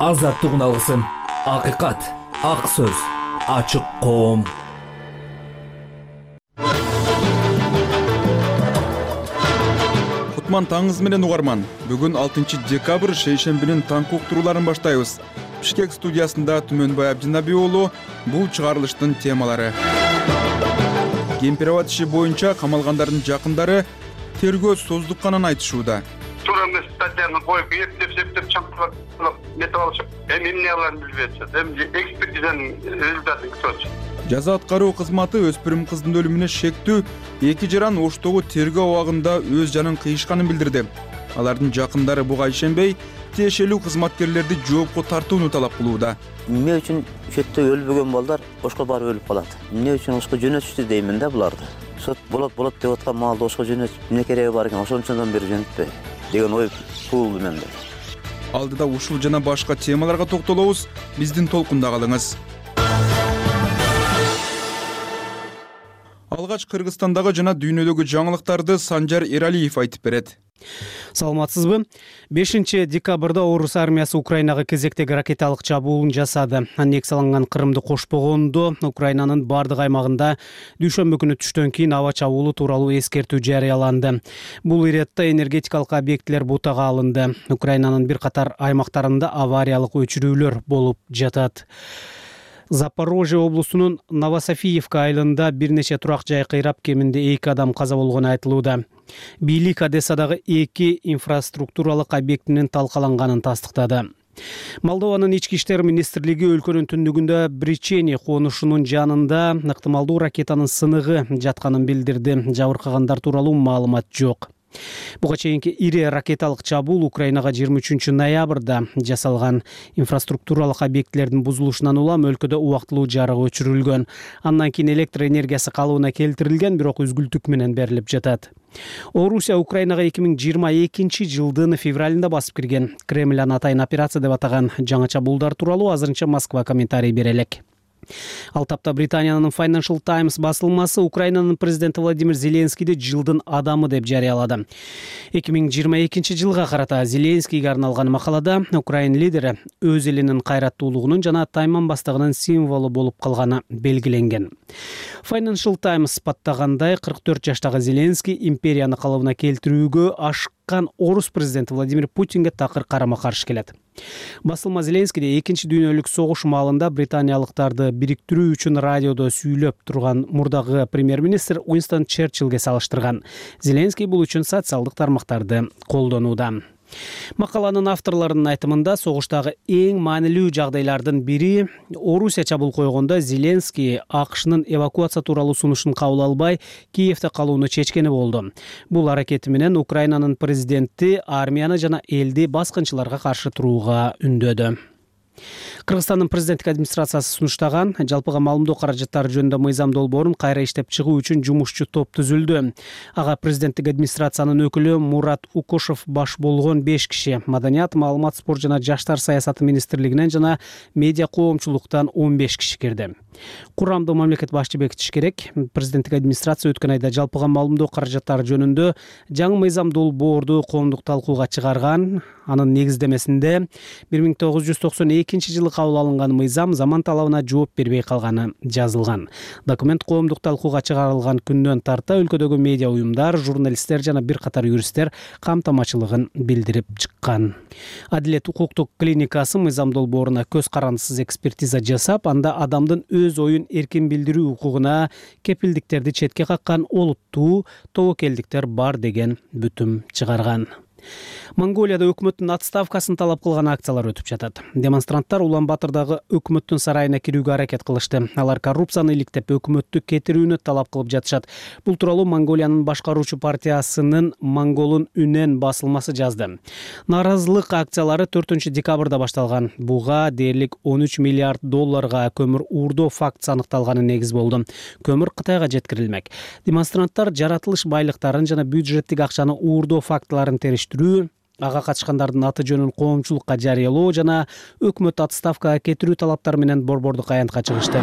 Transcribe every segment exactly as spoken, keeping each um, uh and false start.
азаттык алгысым, акыйкат, ак сөз, ачык коом. Кутман таңыз менен угарман. Бүгүн алтынчы декабрь шейшембинин таңкы уктурууларын баштайбыз. Бишкек студиясында Түмөнбай Абдинаби уулу бул чыгарылыштын темалары. Кемпирабад иши боюнча камалгандардын жакындары тергөө создукканын айтышууда. Тура эмес статьяны коюп, эптеп септеп чаңкылап нетип алышып, эми эмне аларын билбейатчы. Эми экспертизанын результатын күтөтчү. Жаза аткаруу кызматы өспүрүм кыздын өлүмүнө шектүү эки жаран Оштогу тергөө абагында өз жанын кыйышканын билдирди. Алардын жакындары буга ишенбей, тиешелүү кызматкерлерди жоопко тартууну талап кылууда. Эмне үчүн чөттө өлбөгөн балдар Ошко барып өлүп калат? Эмне үчүн Ошко жөнөтүштү деймин да буларды. Сот болот болот деп аткан маалда Ошко жөнөтүп, эмне кереги бар экен, ошончондон бери жөнөтпөй деген ой туулду менде. Алдыда ушул жана башка темаларга токтолобуз. Биздин толкунда калыңыз. Алгач Кыргызстандагы жана дүйнөдөгү жаңылыктарды Санжар Эралиев айтып берет. Саламатсызбы? бешинчи декабрда Орус армиясы Украинага кезектеги ракеталык чабуулун жасады. Аннексияланган Крымды кошпогондо Украинанын бардык аймагында дүйшөмбү күнү түштөн кийин аба чабуулу тууралуу эскертүү жарыяланды. Бул иретте энергетикалык объектилер бутага алынды. Украинанын бир катар аймактарында авариялык өчүрүүлөр болуп жатат. Запорожье облусунун Новософиевка айылында бир нече турак жай кыйрап, кеминде эки адам каза болгону айтылууда. Бийлик Одессадагы эки инфраструктуралык объектинин талкаланганын тастыктады. Молдованын ички иштер министрлиги өлкөнүн түндүгүндө Бричени конушунун жанында ыктымалдуу ракетанын сыныгы жатканын билдирди. Жабыркагандар тууралуу маалымат жок. Буга чейинки ири ракеталык чабуул Украинага жыйырма үчүнчү ноябрда жасалган. Инфраструктуралык объектилердин бузулушунан улам өлкөдө убактылуу жарык өчүрүлгөн. Андан кийин электр энергиясы калыбына келтирилген, бирок үзгүлтүк менен берилип жатат. Орусия Украинага эки миң жыйырма экинчи жылдын февралында басып кирген. Кремль аны атайын операция деп атаган жаңы чабуулдар тууралуу азырынча Москва комментарий бере элек. Ал тапта Британиянын Financial Times басылмасы Украинанын президенти Владимир Зеленскийди жылдын адамы деп жарыялады. эки миң жыйырма экинчи жылга карата Зеленскийге арналган макалада Украин лидери өз элинин кайраттуулугунун жана тайманбастыгынын символу болуп калганы белгиленген. Financial Times баттагандай, кырк төрт жаштагы Зеленский империяны калыбына келтирүүгө ашыккан орус президенти Владимир Путинге такыр карама-каршы келет. Басылма Зеленскийди экинчи дүйнөлүк согуш маалында британиялыктарды бириктирүү үчүн радиодо сүйлөп турган мурдагы премьер-министр Уинстон Черчиллге салыштырган. Зеленский бул үчүн социалдык тармактарды колдонууда. Макаланын авторлорунун айтымында, согуштагы эң маанилүү жагдайлардын бири Орусия чабуул койгондо Зеленский АКШнын эвакуация тууралуу сунушун кабыл албай, Киевде калууну чечкени болду. Бул аракети менен Украинанын президенти армияны жана элди баскынчыларга каршы турууга үндөдү. Кыргызстандын президенттик администрациясы сунуштаган жалпыга маалымдоо каражаттары жөнүндө мыйзам долбоорун кайра иштеп чыгуу үчүн жумушчу топ түзүлдү. Ага президенттик администрациянын өкүлү Мурат Укушев баш болгон беш киши, маданият, маалымат, спорт жана жаштар саясаты министрлигинен жана медиа коомчулуктан он беш киши кирди. Курамды мамлекет башчы бекитиш керек. Президенттик администрация өткөн айда жалпыга маалымдоо каражаттары жөнүндө жаңы мыйзам долбоорду коомдук талкууга чыгарган. Анын негиздемесинде бир миң тогуз жүз токсон экинчи жылы кабыл алынган мыйзам заман талабына жооп бербей калганы жазылган. Документ коомдук талкууга чыгарылган күндөн тарта өлкөдөгү медиа уюмдар, журналисттер жана бир катар юристтер камтамачылыгын билдирип чыккан. Адилет укуктук клиникасы мыйзам долбооруна көз карандысыз экспертиза жасап, анда адамдын өз оюн эркин билдирүү укугуна кепилдиктерди четке каккан олуттуу тобокелдиктер бар деген бүтүм чыгарган. Монголияда өкмөттүн отставкасын талап кылган акциялар өтүп жатат. Демонстранттар Улан-Батырдагы өкмөттүн сарайына кирүүгө аракет кылышты. Алар коррупцияны иликтеп, өкмөттү кетирүүнү талап кылып жатышат. Бул тууралуу Монголиянын башкаруучу партиясынын Монголун үнен басылмасы жазды. Нааразылык акциялары төртүнчү декабрда башталган. Буга дээрлик он үч миллиард долларга көмүр уурдоо фактысы аныкталганы негиз болду. Көмүр Кытайга жеткирилмек. Демонстранттар жаратылыш байлыктарын жана бюджеттик акчаны уурдоо фактыларын териштирүү, ага катышкандардын аты жөнүн коомчулукка жарыялоо жана өкмөт отставкага кетирүү талаптары менен борбордук аянтка чыгышты.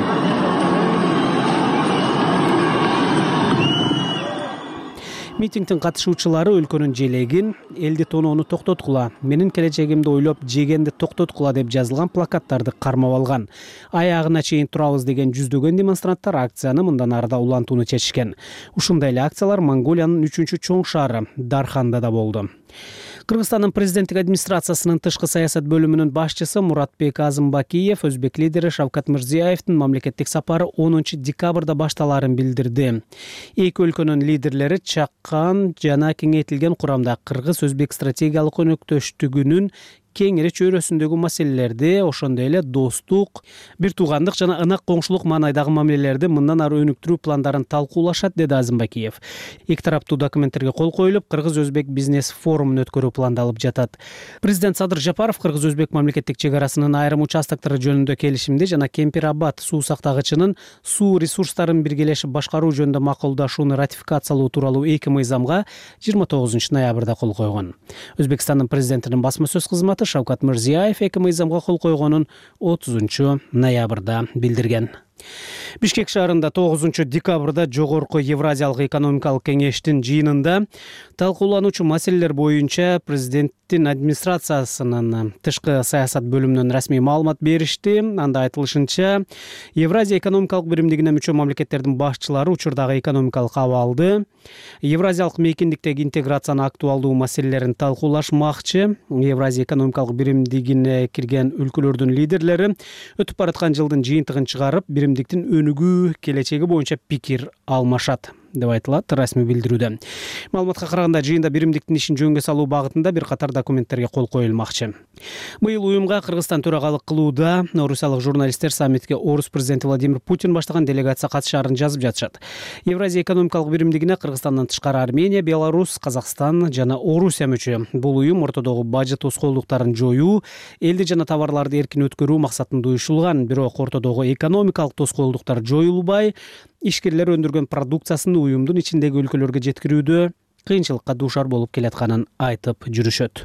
Митингдин катышуучулары өлкөнүн желегин элди тоноону токтоткула, менин келечегимди ойлоп жегенди токтоткула деп жазылган плакаттарды кармап алган. Аягына чейин турабыз деген жүздөгөн демонстранттар акцияны мындан ары да улантууну чечишкен. Ушундай эле акциялар Монголиянын үчүнчү чоң шаары Дарханда да болду. Кыргызстандын президенттик администрациясынын тышкы саясат бөлүмүнүн башчысы Муратбек Азымбакиев өзбек лидери Шавкат Мирзиёевдин мамлекеттик сапары онунчу декабрда башталаарын билдирди. Эки өлкөнүн лидерлери чаккан жана кеңейтилген курамда кыргыз-өзбек стратегиялык өнөктөштүгүнүн кеңири чөйрөсүндөгү маселелерди, ошондой эле достук, бир туугандык жана ынак коңшулук маанайдагы мамилелерди мындан ары өнүктүрүү пландарын талкуулашат, деди Азымбакиев. Эки тараптуу документтерге кол коюлуп, кыргыз-өзбек бизнес форумун өткөрүү пландалып жатат. Президент Садыр Жапаров кыргыз-өзбек мамлекеттик чек арасынын айрым участоктору жөнүндө келишимди жана Кемпир-Абад суу сактагычынын суу ресурстарын биргелешип башкаруу жөнүндө макулдашууну ратификациялоо тууралуу эки мыйзамга жыйырма тогузунчу ноябрда кол койгон. Өзбекстандын президентинин басма сөз кызматы Шавкат Мирзиёев эки мыйзамга кол койгонун отузунчу ноябрда билдирген. Бишкек шаарында тогузунчу декабрда Жогорку Евразиялык экономикалык кеңештин жыйынында талкуулануучу маселелер боюнча президенттин администрациясынын тышкы саясат бөлүмүнөн расмий маалымат беришти. Анда айтылышынча, Евразия экономикалык биримдигине мүчө мамлекеттердин башчылары учурдагы экономикалык абалды, Евразиялык мейкиндиктеги интеграцияны актуалдуу маселелерин талкуулашмакчы. Евразия экономикалык биримдигине кирген өлкөлөрдүн лидерлери өтүп бараткан жылдын жыйынтыгын чыгарып, биримдиктин өнүгүү келечеги боюнча пикир алмашат деп айтылат расмий билдирүүдө. Маалыматка караганда, жыйында биримдиктин ишин жөнгө салуу багытында бир катар документтерге кол коюлмакчы. Быйыл уюмга Кыргызстан төрагалык кылууда орусиялык журналисттер саммитке орус президенти Владимир Путин баштаган делегация катышаарын жазып жатышат. Евразия экономикалык биримдигине Кыргызстандан тышкары Армения, Беларусь, Казакстан жана Орусия мүчө. Бул уюм ортодогу бажы тоскоолдуктарын жоюу, элди жана товарларды эркин өткөрүү максатында уюшулган. Бирок ортодогу экономикалык тоскоолдуктар жоюлбай, ишкерлер өндүргөн продукциясын уюмдун ичиндеги өлкөлөргө жеткирүүдө кыйынчылыкка дуушар болуп келатканын айтып жүрүшөт.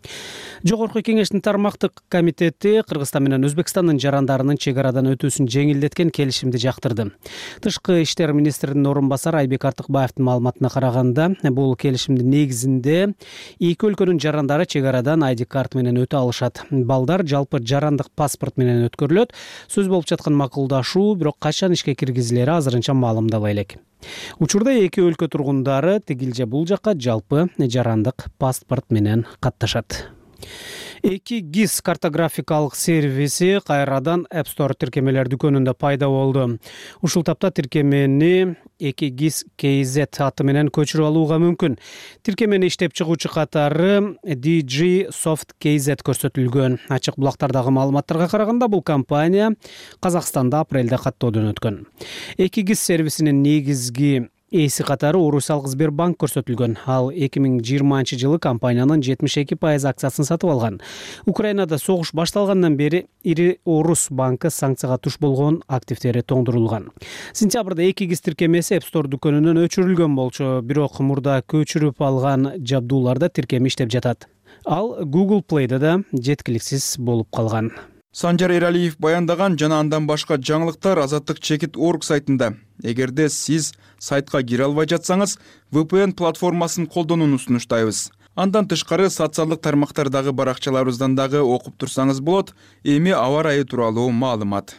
Жогорку кеңештин тармактык комитети Кыргызстан менен Өзбекстандын жарандарынын чек арадан өтүүсүн жеңилдеткен келишимди жактырды. Тышкы иштер министринин орун басары Айбек Артыкбаевдин маалыматына караганда, бул келишимдин негизинде эки өлкөнүн жарандары чек арадан ай ди карт менен өтө алышат. Балдар жалпы жарандык паспорт менен өткөрүлөт. Сөз болуп жаткан макулдашуу бирок качан ишке киргизилери азырынча маалымдала элек. Учурда эки өлкө тургундары тигил же бул жакка жалпы жарандык паспорт менен катташат. Эки гис картографикалык сервиси кайрадан App Store тиркемелер дүкөнүндө пайда болду. Ушул тапта тиркемени эки гис кей зет аты менен көчүрүп алууга мүмкүн. Тиркемени иштеп чыгуучу катары ди джи Soft кей зет көрсөтүлгөн. Ачык булактардагы маалыматтарга караганда, бул компания Казакстанда апрелде каттоодон өткөн. эки гис сервисинин негизги эси катары Орусиялык Сбербанк көрсөтүлгөн. Ал эки миң жыйырманчы жылы компаниянын жетимиш эки пайыз акциясын сатып алган. Украинада согуш башталгандан бери ири Орус банкы санкцияга туш болгон, активдери тоңдурулган. Сентябрда эки гис тиркемеси App Store дүкөнүнөн өчүрүлгөн болчу, бирок мурда көчүрүп алган жабдууларда тиркеми иштеп жатат. Ал Google Play'да да жеткиликсиз болуп калган. Санжар Эралиев баяндаган жана андан башка жаңылыктар Азаттык чекит точка орг сайтында. Эгерде сиз сайтка кире албай жатсаңыз, ви пи эн платформасын колдонууну сунуштайбыз. Андан тышкары социалдык тармактардагы баракчаларыбыздан дагы окуп турсаңыз болот. Эми аба ырайы тууралуу маалымат.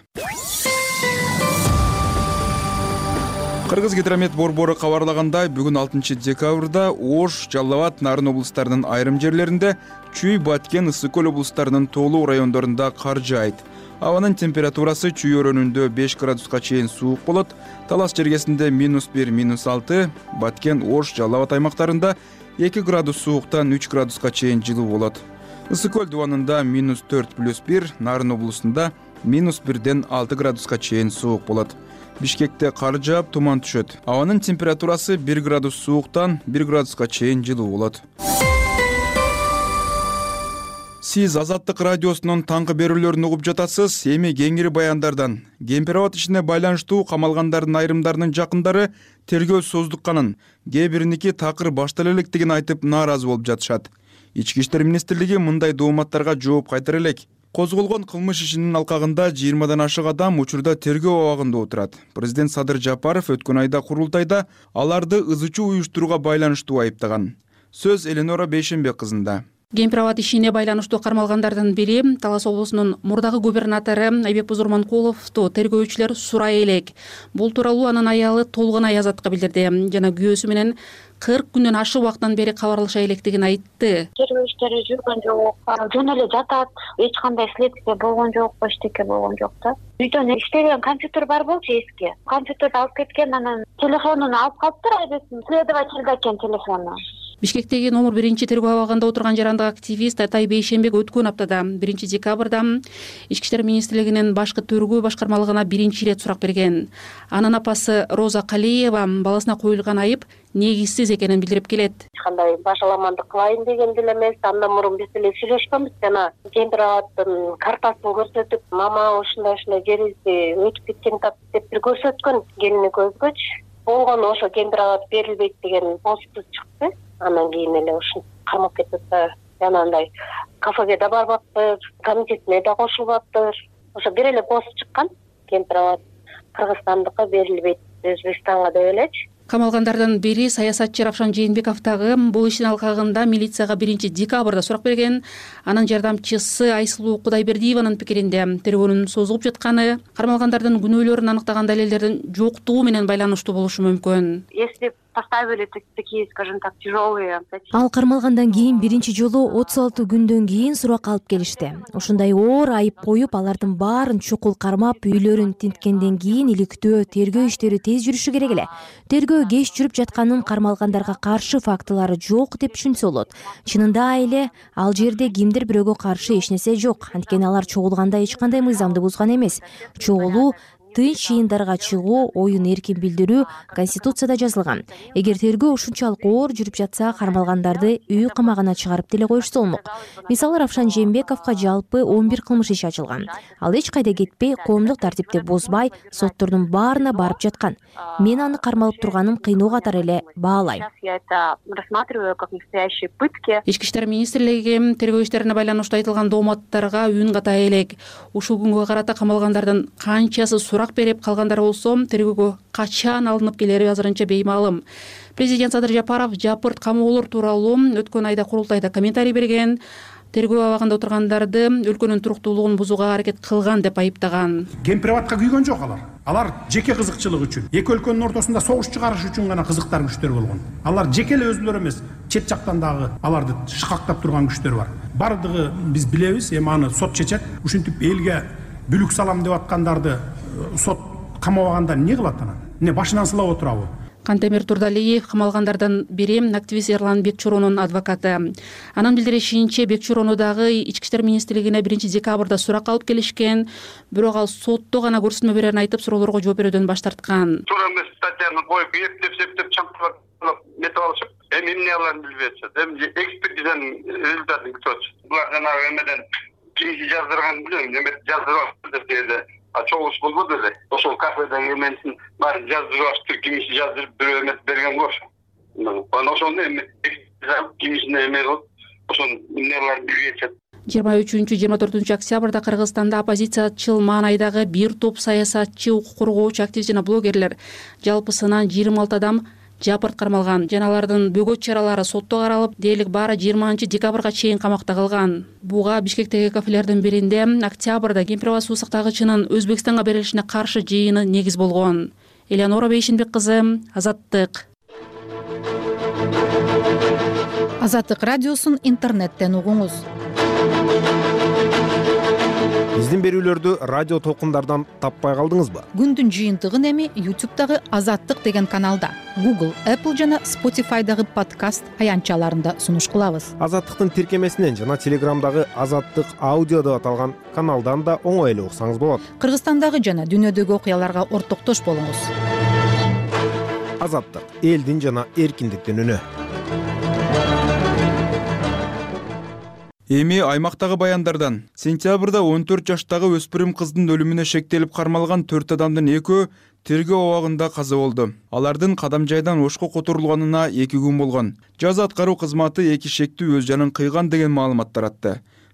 Кыргыз гидромет борбору кабарлагандай, бүгүн алтынчы декабрда Ош, Жалал Абад, Нарын облустарынын айрым жерлеринде, Чүй, Баткен, Ысык көл облустарынын тоолуу райондорунда кар жаайт. Абанын температурасы Чүй өрөөнүндө беш градуска чейин суук болот. Талас жергесинде минус бир, минус алты, Баткен, Ош, Жалал Абад аймактарында эки градус сууктан үч градуска чейин жылуу болот. Ысык көл дубанында минус төрт плюс бир, Нарын облусунда минус бирден алты градуска чейин суук болот. Бишкекте кар жаап, туман түшөт. Абанын температурасы бир градус сууктан бир градуска чейин жылуу болот. Сиз Азаттык радиосунун таңкы берүүлөрүн угуп жатасыз. Эми кеңири баяндардан. Кемпир-Абад ишине байланыштуу камалгандардын айрымдарынын жакындары тергөө создукканын, кээ бириники такыр баштала электигин айтып нааразы болуп жатышат. Ички иштер министрлиги мындай дооматтарга жооп кайтара элек. Козголгон кылмыш ишинин алкагында жыйырмадан ашык адам учурда тергөө абагында отурат. Президент Садыр Жапаров өткөн айда курултайда аларды ызычуу уюштурууга байланыштуу айыптаган. Сөз Эленора Бейшенбек кызында. Кемпирабад ишине байланыштуу кармалгандардын бири Талас облусунун мурдагы губернатору Айбек Бузурманкуловду тергөөчүлөр сурай элек. Бул тууралуу анын аялы Толгонай Азатка билдирди жана күйөөсү менен кырк күндөн ашык убактан бери кабарлаша электигин айтты. Тергөө иштери жүргөн жок, жөн эле жатат, эч кандай следствие болгон жок, эчтеке болгон жок да. Үйдөн иштеген компьютер бар болчу эски. Компьютерди алып кеткен, анан телефонун алып калыптыр, айбесин следовательда экен телефону. Бишкектеги номер биринчи тергөө абагында отурган жарандык активист Атай Бейшенбек өткөн аптада биринчи декабрда Ички иштер министрлигинин башкы тергөө башкармалыгына биринчи ирет сурак берген. Анын апасы Роза Калиева баласына коюлган айып негизсиз экенин билдирип келет. Кандай башаламандык кылайын деген деле эмес, андан мурун биз деле сүйлөшкөнбүз жана Кемпирабадтын картасын көрсөтүп, мама ушундай ушундай жерибизди өтүп кеткен тап деп бир көрсөткөн келини көзгөч. Болгону ошо Кемпирабад берилбейт деген посту чыкты. Анан кийин эле ушун кармап кетип жанагындай кафеге да барбаптыр, комитетине да кошулбаптыр. Ошо бир эле пост чыккан. Кемпирабад Кыргызстандыкка берилбейт, Өзбекстанга деп элечи. Камалгандардын бири саясатчы Равшан Жээнбеков дагы бул иштин алкагында милицияга биринчи декабрда сурак берген. Анын жардамчысы Айсулуу Кудайбердиеванын пикиринде тергөөнүн созулуп жатканы кармалгандардын күнөөлөрүн аныктаган далилдердин жоктугу менен байланыштуу болушу мүмкүн. Если поставили такие, скажем так, тяжелые. Ал кармалгандан кийин биринчи жолу отуз алты күндөн кийин сурак алып келишти. Ушундай оор айып коюп, алардын баарын чукул кармап, үйлөрүн тинткенден кийин иликтөө, тергөө иштери тез жүрүшү керек эле. Тергөө кеч жүрүп жатканын кармалгандарга каршы фактылары жок деп түшүнсө болот. Чынында эле ал жерде кимдир бирөөгө каршы эч нерсе жок. Анткени алар чогулганда эч кандай мыйзамды бузган эмес. Чогулуу, тынч жыйындарга чыгуу, оюн эркин билдирүү Конституцияда жазылган. Эгер тергөө ушунчалык оор жүрүп жатса, кармалгандарды үй камагына чыгарып деле коюшса болмок. Мисалы Равшан Жээнбековго жалпы он бир кылмыш иши ачылган. Ал эч кайда кетпей, коомдук тартипти бузбай, соттордун баарына барып жаткан. Мен аны кармалып турганым кыйноо катары эле баалайм. Я это рассматриваю как настоящие пытки. Ички иштер министрлиги тергөө иштерине байланыштуу айтылган дооматтарга үн ката элек. Ушул күнгө карата камалгандардын канчасы сурак берип, калгандары болсо тергөөгө качан алынып келери азырынча беймаалым. Президент Садыр Жапаров жапырт камоолор тууралуу өткөн айда курултайда комментарий берген. Тергөө абагында отургандарды өлкөнүн туруктуулугун бузууга аракет кылган деп айыптаган. Кемпирабадка күйгөн жок алар. Алар жеке кызыкчылык үчүн, эки өлкөнүн ортосунда согуш чыгарыш үчүн гана кызыктар күчтөр болгон. Алар жеке эле өзүлөрү эмес, чет жактан дагы аларды шыкактап турган күчтөр бар. Бардыгы биз билебиз, эми аны сот чечет. Ушинтип элге бүлүк салам деп аткандарды сот камабаганда эмне кылат анан? Эмне башынан сылап отурабы? Кантемир Турдалиев камалгандардан бири активист Эрлан Бекчуронун адвокаты. Анын билдиришинче Бекчурону дагы Ички иштер министрлигине биринчи декабрда сурак алып келишкен, бирок ал сотто гана көрсөтмө берерин айтып, суроолорго жооп берүүдөн баш тарткан. Туура эмес статьяны коюп, эптеп септеп чаңкылап нетип алышып, эми эмне аларын билбей атышат. Эми экспертизанын результатын күтүп атышат. Булар жанагы эмеден кимди жаздырганын билбейм, эме жаздырып деп деди. А чогулуш болбоду эле. Ошол кафедеги эменин баарын жаздырып алышты, кимиси жаздырып бирөө эмес берген го ошо. Анан ошону эми кимисине эме кылып, ошонун эмне аларын билбей атышат. жыйырма үчүнчү жыйырма төртүнчү октябрда Кыргызстанда оппозициячыл маанайдагы бир топ саясатчы, укук коргоочу, активист жана блогерлер жалпысынан жыйырма алты адам жапырт кармалган. Жана алардын бөгөт чаралары сотто каралып, дээрлик баары жыйырманчы декабрга чейин камакта калган. Буга Бишкектеги кафелердин биринде октябрда Кемпирабад суу сактагычынын Өзбекстанга берилишине каршы жыйыны негиз болгон. Эленора Бейшенбек кызы, Азаттык. Азаттык радиосун интернеттен угуңуз. Биздин берүүлөрдү радио толкундардан таппай калдыңызбы? Күндүн жыйынтыгын эми ютубтагы Азаттык деген каналда, Google, Apple жана Spotify'дагы подкаст аянтчаларында сунуш кылабыз. Азаттыктын тиркемесинен жана Телеграмдагы Азаттык аудио деп аталган каналдан да оңой эле уксаңыз болот. Кыргызстандагы жана дүйнөдөгү окуяларга ортоктош болуңуз. Азаттык — элдин жана эркиндиктин үнү. Эми аймактагы баяндардан. Сентябрда он төрт жаштагы өспүрүм кыздын өлүмүнө шектелип кармалган төрт адамдын экөө тергөө абагында каза болду. Алардын кадам жайдан ошко которулганына эки күн болгон. Жаза аткаруу кызматы эки шектүү өз жанын кыйган деген маалымат таратты.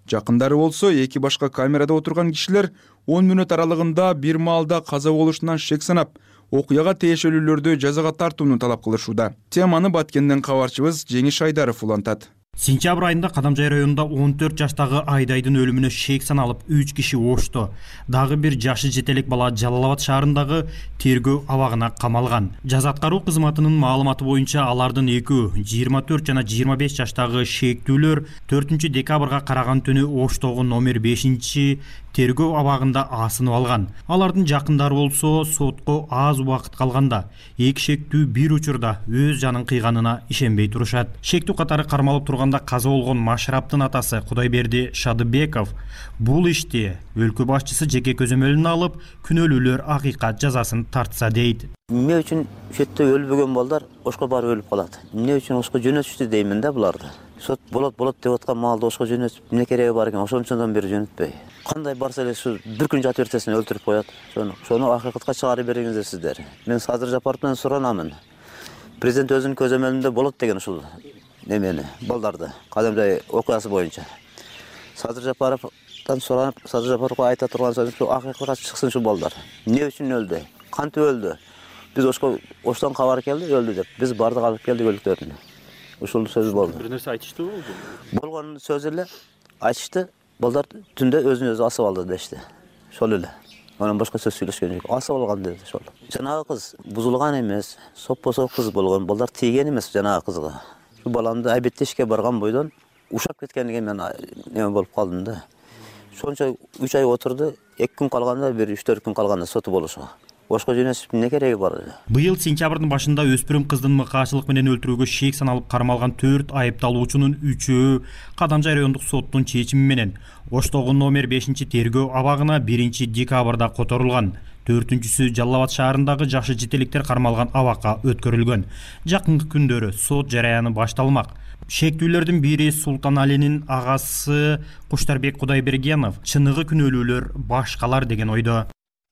Жакындары болсо эки башка камерада отурган кишилер он мүнөт аралыгында бир маалда каза болушунан шек санап, окуяга тиешелүүлөрдү жазага тартууну талап кылышууда. Теманы Баткенден кабарчыбыз Жеңиш Айдаров улантат. Сентябрь айында Кадамжай районунда он төрт жаштагы Айдайдын өлүмүнө шек саналып, үч киши ошто. Дагы бир жашы жетелек бала Жалал Абад шаарындагы тергөө абагына камалган. Жаза аткаруу кызматынын маалыматы боюнча алардын экөө жыйырма төрт жана жыйырма беш жаштагы шектүүлөр төртүнчү декабрга караган түнү Оштогу номер бешинчи тергөө абагында асынып алган. Алардын жакындары болсо сотко аз убакыт калганда эки шектүү бир учурда өз жанын кыйганына ишенбей турушат. Шектүү катары кармалып турганда каза болгон Машраптын атасы Кудайберди Шадыбеков бул ишти өлкө башчысы жеке көзөмөлүнө алып, күнөөлүүлөр акыйкат жазасын тартса дейт. Эмне үчүн шетте өлбөгөн балдар ошко барып өлүп калат? Эмне үчүн ошко жөнөтүштү деймин да буларды. Сот болот болот деп аткан маалда ошко жөнөтүп, эмне кереги бар экен, ошончондон бери жөнөтпөй. Кандай барса эле ушу бир күн жатып эртесин өлтүрүп коет. Сону, сону акыйкатка чыгарып бериңиздер сиздер. Мен Садыр Жапаровдон суранамын. Президент өзүнүн көзөмөлүндө болот деген ушул немени, балдарды, Кадамжай окуясы боюнча. Садыр Жапаровдон суранып, Садыр Жапаровго айта турган сөзүм, акыйкатка чыксын ушул балдар. Эмне үчүн өлдү? Кантип өлдү? Биз ошко оштон кабар келди, өлдү деп. Биз бардык алып келдик өлүктөрүн. Ушул сөз болду. Бир нерсе айтышты болду. Болгон сөз эле айтышты. Балдар түндө өзүн өзү асып алды дешти. Ошол эле. Анан башка сөз сүйлөшкөн жок. Асып алган деди ошол. Жанагы кыз бузулган эмес, соппосо кыз болгон. Балдар тийген эмес жанагы кызга. Шу баламды айбеттешке барган бойдон ушап кеткендиге мен неме болуп калдым да. Сонча үч ай отурду, эки күн калганда, бир үч төрт күн калганда соту болушу. Ошко жөнөтүп эмне кереги бар? Быйыл сентябрдын башында өспүрүм кыздын мыкаачылык менен өлтүрүүгө шек саналып кармалган төрт айыпталуучунун үчөө Кадамжай райондук соттун чечими менен Оштогу номер бешинчи тергөө абагына биринчи декабрда которулган. Төртүнчүсү Жалал Абад шаарындагы жашы жетеликтер кармалган абакка өткөрүлгөн. Жакынкы күндөрү сот жараяны башталмак. Шектүүлөрдүн бири Султаналинин агасы Куштарбек Кудайбергенов чыныгы күнөөлүүлөр башкалар деген ойдо.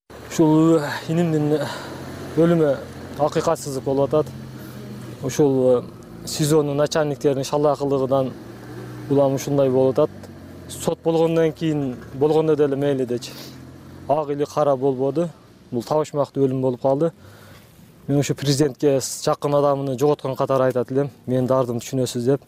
Ушул инимдин өлүмү акыйкатсыздык болуп атат. Ушул СИЗОнун начальниктеринин шалаакылыгынан улам ушундай болуп атат. Сот болгондон кийин болгондо деле мейли дечи. Ак или кара болбоду. Бул табышмактуу өлүм болуп калды. Мен ушу президентке жакын адамын жоготкон катары айтат элем. Менин дардымды түшүнөсүз деп.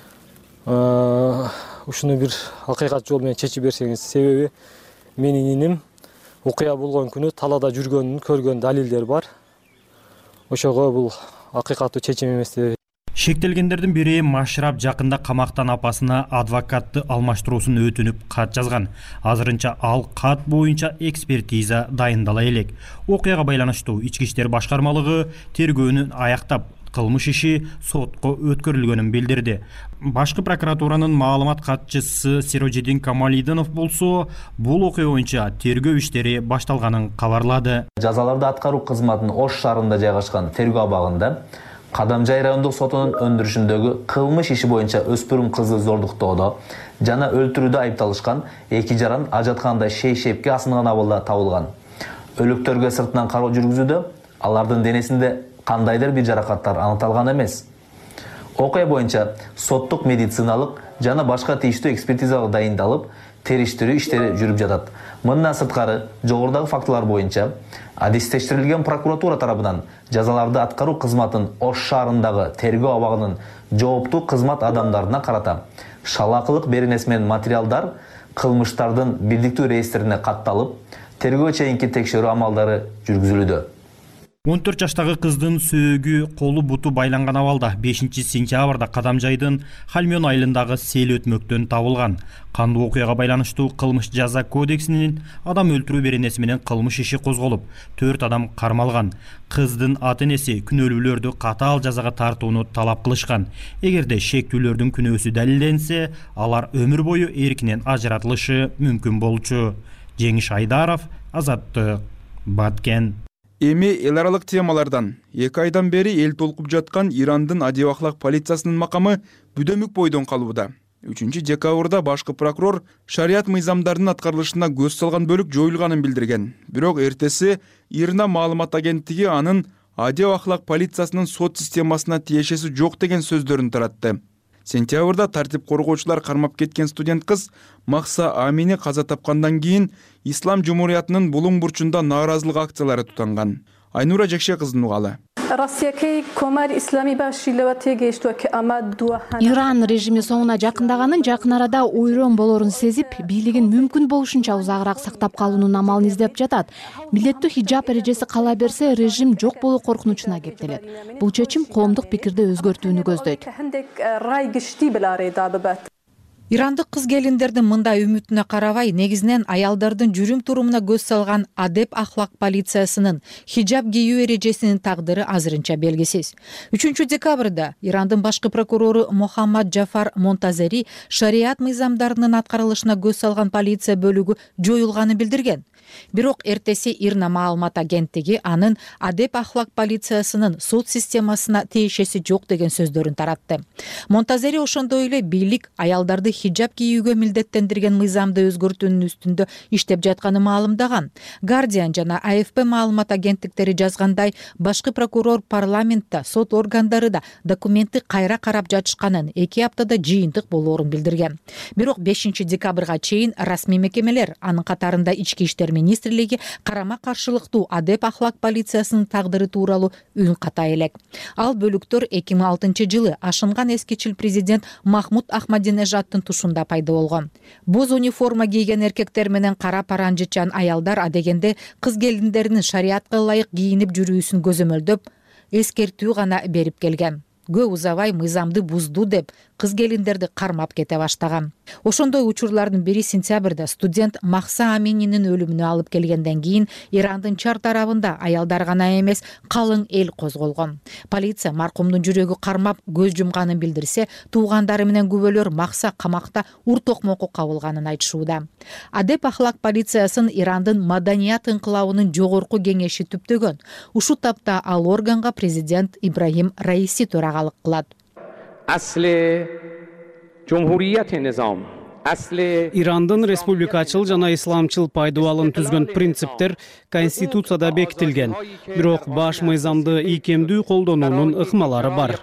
Ушуну бир акыйкат жол менен чечип берсеңиз, себеби менин иним окуя болгон күнү талаада жүргөнүн көргөн далилдер бар. Ошого бул акыйкаттуу чечим эмес деп. Шектелгендердин бири Машрап жакында камактан апасына адвокатты алмаштыруусун өтүнүп кат жазган. Азырынча ал кат боюнча экспертиза дайындала элек. Окуяга байланыштуу ички иштер башкармалыгы тергөөнү аяктап, кылмыш иши сотко өткөрүлгөнүн билдирди. Башкы прокуратуранын маалымат катчысы Сирожидин Камалидинов болсо, бул окуя боюнча тергөө иштери башталганын кабарлады. Жазаларды аткаруу кызматынын Ош шаарында жайгашкан тергөө абагында Кадамжай райондук сотунун өндүрүшүндөгү кылмыш иши боюнча өспүрүм кызды зордуктоодо жана өлтүрүүдө айыпталышкан эки жаран ажатканда шей-шепке асынган абалда табылган. Өлүктөргө сыртынан кароо жүргүзүүдө алардын денесинде кандайдыр бир жаракаттар анықталган эмес. Окуя боюнча соттук медициналык жана башка тийиштүү экспертизалар дайындалып, териштирүү иштери жүрүп жатат. Мындан сырткары жогорудагы фактылар боюнча адистештирилген прокуратура тарабынан жазаларды аткаруу кызматын Ош шаарындагы тергөө абагынын жооптуу кызмат адамдарына карата шалаакылык беренеси менен материалдар кылмыштардын бирдиктүү реестрине катталып, тергөө чейинки текшерүү амалдары жүргүзүлүүдө. он төрт жаштагы кыздын сөөгү, колу буту байланган абалда бешинчи сентябрда Кадамжайдын Хальмён айылындагы сел өтмөктөн табылган. Кандуу окуяга байланыштуу кылмыш жаза кодексинин адам өлтүрүү беренеси менен кылмыш иши козголуп, төрт адам кармалган. Кыздын ата-энеси күнөөлүүлөрдү катаал жазага тартууну талап кылышкан. Эгерде шектүүлөрдүн күнөөсү далилденсе, алар өмүр бою эркинен ажыратылышы мүмкүн болчу. Жеңиш Айдаров, Азаттык, Баткен. Эми эл аралык темалардан эки айдан бери эл толкуп жаткан Ирандын Адил Ахлак полициясынын макамы бүдөмүк бойдон калууда. үчүнчү декабрда башкы прокурор шарият мыйзамдарынын аткарылышына көз салган бөлүк жоюлганын билдирген. Бирок эртеси Ирна маалымат агенттиги анын Адил Ахлак полициясынын сот системасына тиешеси жок деген сөздөрүн таратты. Сентябрда тартип коргоочулар кармап кеткен студент кыз Макса Амини каза тапкандан кийин Ислам Жумуриятынын булуң бурчунда нааразылык акциялары тутанган. Айнура Жекше кыздын угалы. Иран режими соңуна жакындаганын, жакын арада ойрон болорун сезип, бийлигин мүмкүн болушунча узагыраак сактап калуунун амалын издеп жатат. Милдеттүү хиджаб эрежеси кала берсе, режим жок болуу коркунучуна кептелет. Бул чечим коомдук пикирди өзгөртүүнү көздөйт. Ирандык кыз келиндердин мындай үмүтүнө карабай, негизинен аялдардын жүрүм турумуна көз салган адеп ахлак полициясынын хиджаб кийүү эрежесинин тагдыры азырынча белгисиз. үчүнчү декабрда Ирандын башкы прокурору Мохаммад Джафар Монтазери шарият мыйзамдарынын аткарылышына көз салган полиция бөлүгү жоюлганын билдирген. Бирок эртеси Ирна маалымат агенттиги анын адеп ахлак полициясынын суд системасына тиешеси жок деген сөздөрүн таратты. Монтазери ошондой эле бийлик аялдарды хиджаб кийүүгө милдеттендирген мыйзамды өзгөртүүнүн үстүндө иштеп жатканын маалымдаган. Guardian жана А Эф Пи маалымат агенттиктери жазгандай, башкы прокурор парламентте, сот органдары да документти кайра карап жатышканын, эки аптада жыйынтык болоорун билдирген. Бирок бешинчи декабрга чейин расмий мекемелер, анын катарында ички иштер министрлиги карама каршылыктуу адеп ахлак полициясынын тагдыры тууралуу үн ката элек. Ал бөлүктөр эки миң алтынчы жылы ашынган эскичил президент Махмуд Ахмадинежадтын тушунда пайда болгон. Боз униформа кийген эркектер менен кара паранжычан аялдар адегенде кыз келиндеринин шариятка ылайык кийинип жүрүүсүн көзөмөлдөп, эскертүү гана берип келген. Көп узабай мыйзамды бузду деп кыз келиндерди кармап кете баштаган. Ошондой учурлардын бири сентябрда студент Макса Амининин өлүмүнө алып келгенден кийин Ирандын чар тарабында аялдар гана эмес, калың эл козголгон. Полиция маркумдун жүрөгү кармап көз жумганын билдирсе, туугандары менен күбөлөр Макса камакта ур токмокко кабылганын айтышууда. Адеп ахлак полициясын Ирандын маданият инкылабынын жогорку кеңеши түптөгөн. Ушул тапта ал органга президент Ибрахим Раиси төрагалык кылат. Асли Жумһурият низам Ирандын республикачыл жана исламчыл пайдубалын түзгөн принциптер конституцияда бекитилген. Бирок баш мыйзамды ийкемдүү колдонуунун ыкмалары бар.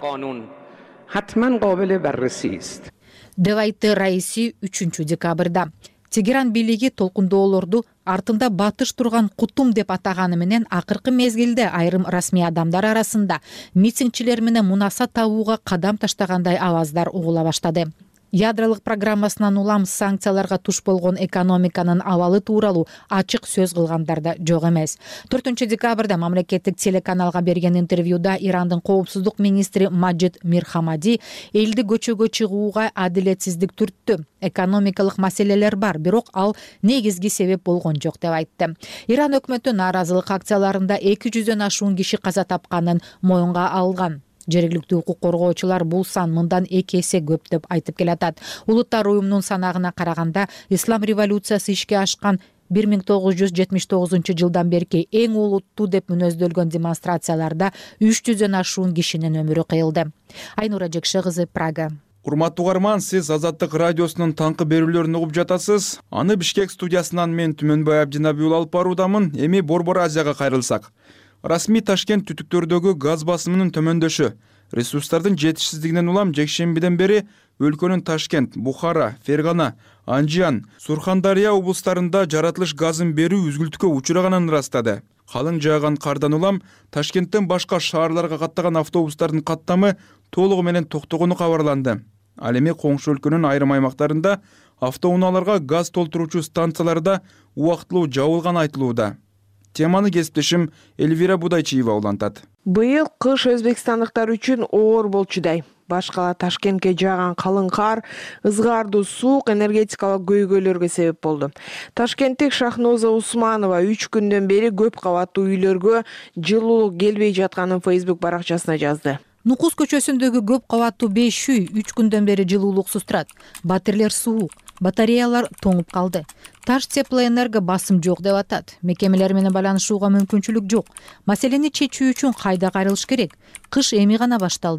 Деп айтты Раиси үчүнчү декабрда. Тегеран бийлиги толкундоолорду артында батыш турган кутум деп атаганы менен акыркы мезгилде айрым расмий адамдар арасында митингчилер менен мунасат табууга кадам таштагандай аваздар угула баштады. Ядролук программасынан улам санкцияларга туш болгон экономиканын абалы тууралуу ачык сөз кылгандар да жок эмес. төртүнчү декабрда мамлекеттик телеканалга берген интервьюда Ирандын коопсуздук министри Маджид Мирхамади элди көчөгө чыгууга адилетсиздик түрттү. Экономикалык маселелер бар, бирок ал негизги себеп болгон жок деп айтты. Иран өкмөтү нааразылык акцияларында эки жүздөн ашуун киши каза тапканын моюнга алган. Жергиликтүү укук коргоочулар бул сан мындан эки эсе көп деп айтып келатат. Улуттар уюмунун санагына караганда, ислам революциясы ишке ашкан бир миң тогуз жүз жетимиш тогузунчу жылдан берки эң улуттуу деп мүнөздөлгөн демонстрацияларда үч жүздөн ашуун кишинин өмүрү кыйылды. Айнура Жекше кызы, Прага. Урматтуу угарман, сиз Азаттык радиосунун таңкы берүүлөрүн угуп жатасыз. Аны Бишкек студиясынан мен Түмөнбай Абдинабиул алып баруудамын. Эми Борбор Азияга кайрылсак. Расмий Ташкент түтүктөрдөгү газ басымынын төмөндөшү, ресурстардын жетишсиздигинен улам жекшембиден бери өлкөнүн Ташкент, Бухара, Фергана, Анжиан, Сурхандария облустарында жаратылыш газын берүү үзгүлтүккө учураганын ырастады. Калың жааган кардан улам Ташкенттен башка шаарларга каттаган автобустардын каттамы толугу менен токтогону кабарланды. Ал эми коңшу өлкөнүн айрым аймактарында автоунааларга газ толтуруучу станцияларда убактылуу жабылганы айтылууда. Теманы кесиптешим Эльвира Будайчиева улантат. Быйыл кыш өзбекстандыктар үчүн оор болчудай. Башкала Ташкентке жааган калың кар, ызгаардуу суук энергетикалык көйгөйлөргө себеп болду. Ташкенттик Шахноза Усманова үч күндөн бери көп кабаттуу үйлөргө жылуулук келбей жатканын Facebook баракчасына жазды. Нукус көчөсүндөгү көп кабаттуу беш үй үч күндөн бери жылуулуксуз турат. Батирлер суук, батареялар тоңуп калды. Таш теплоэнерго басым жок деп атат. Мекемелер менен байланышууга мүмкүнчүлүк жок. Маселени чечүү үчүн кайда кайрылыш керек? Кыш эми гана башталды.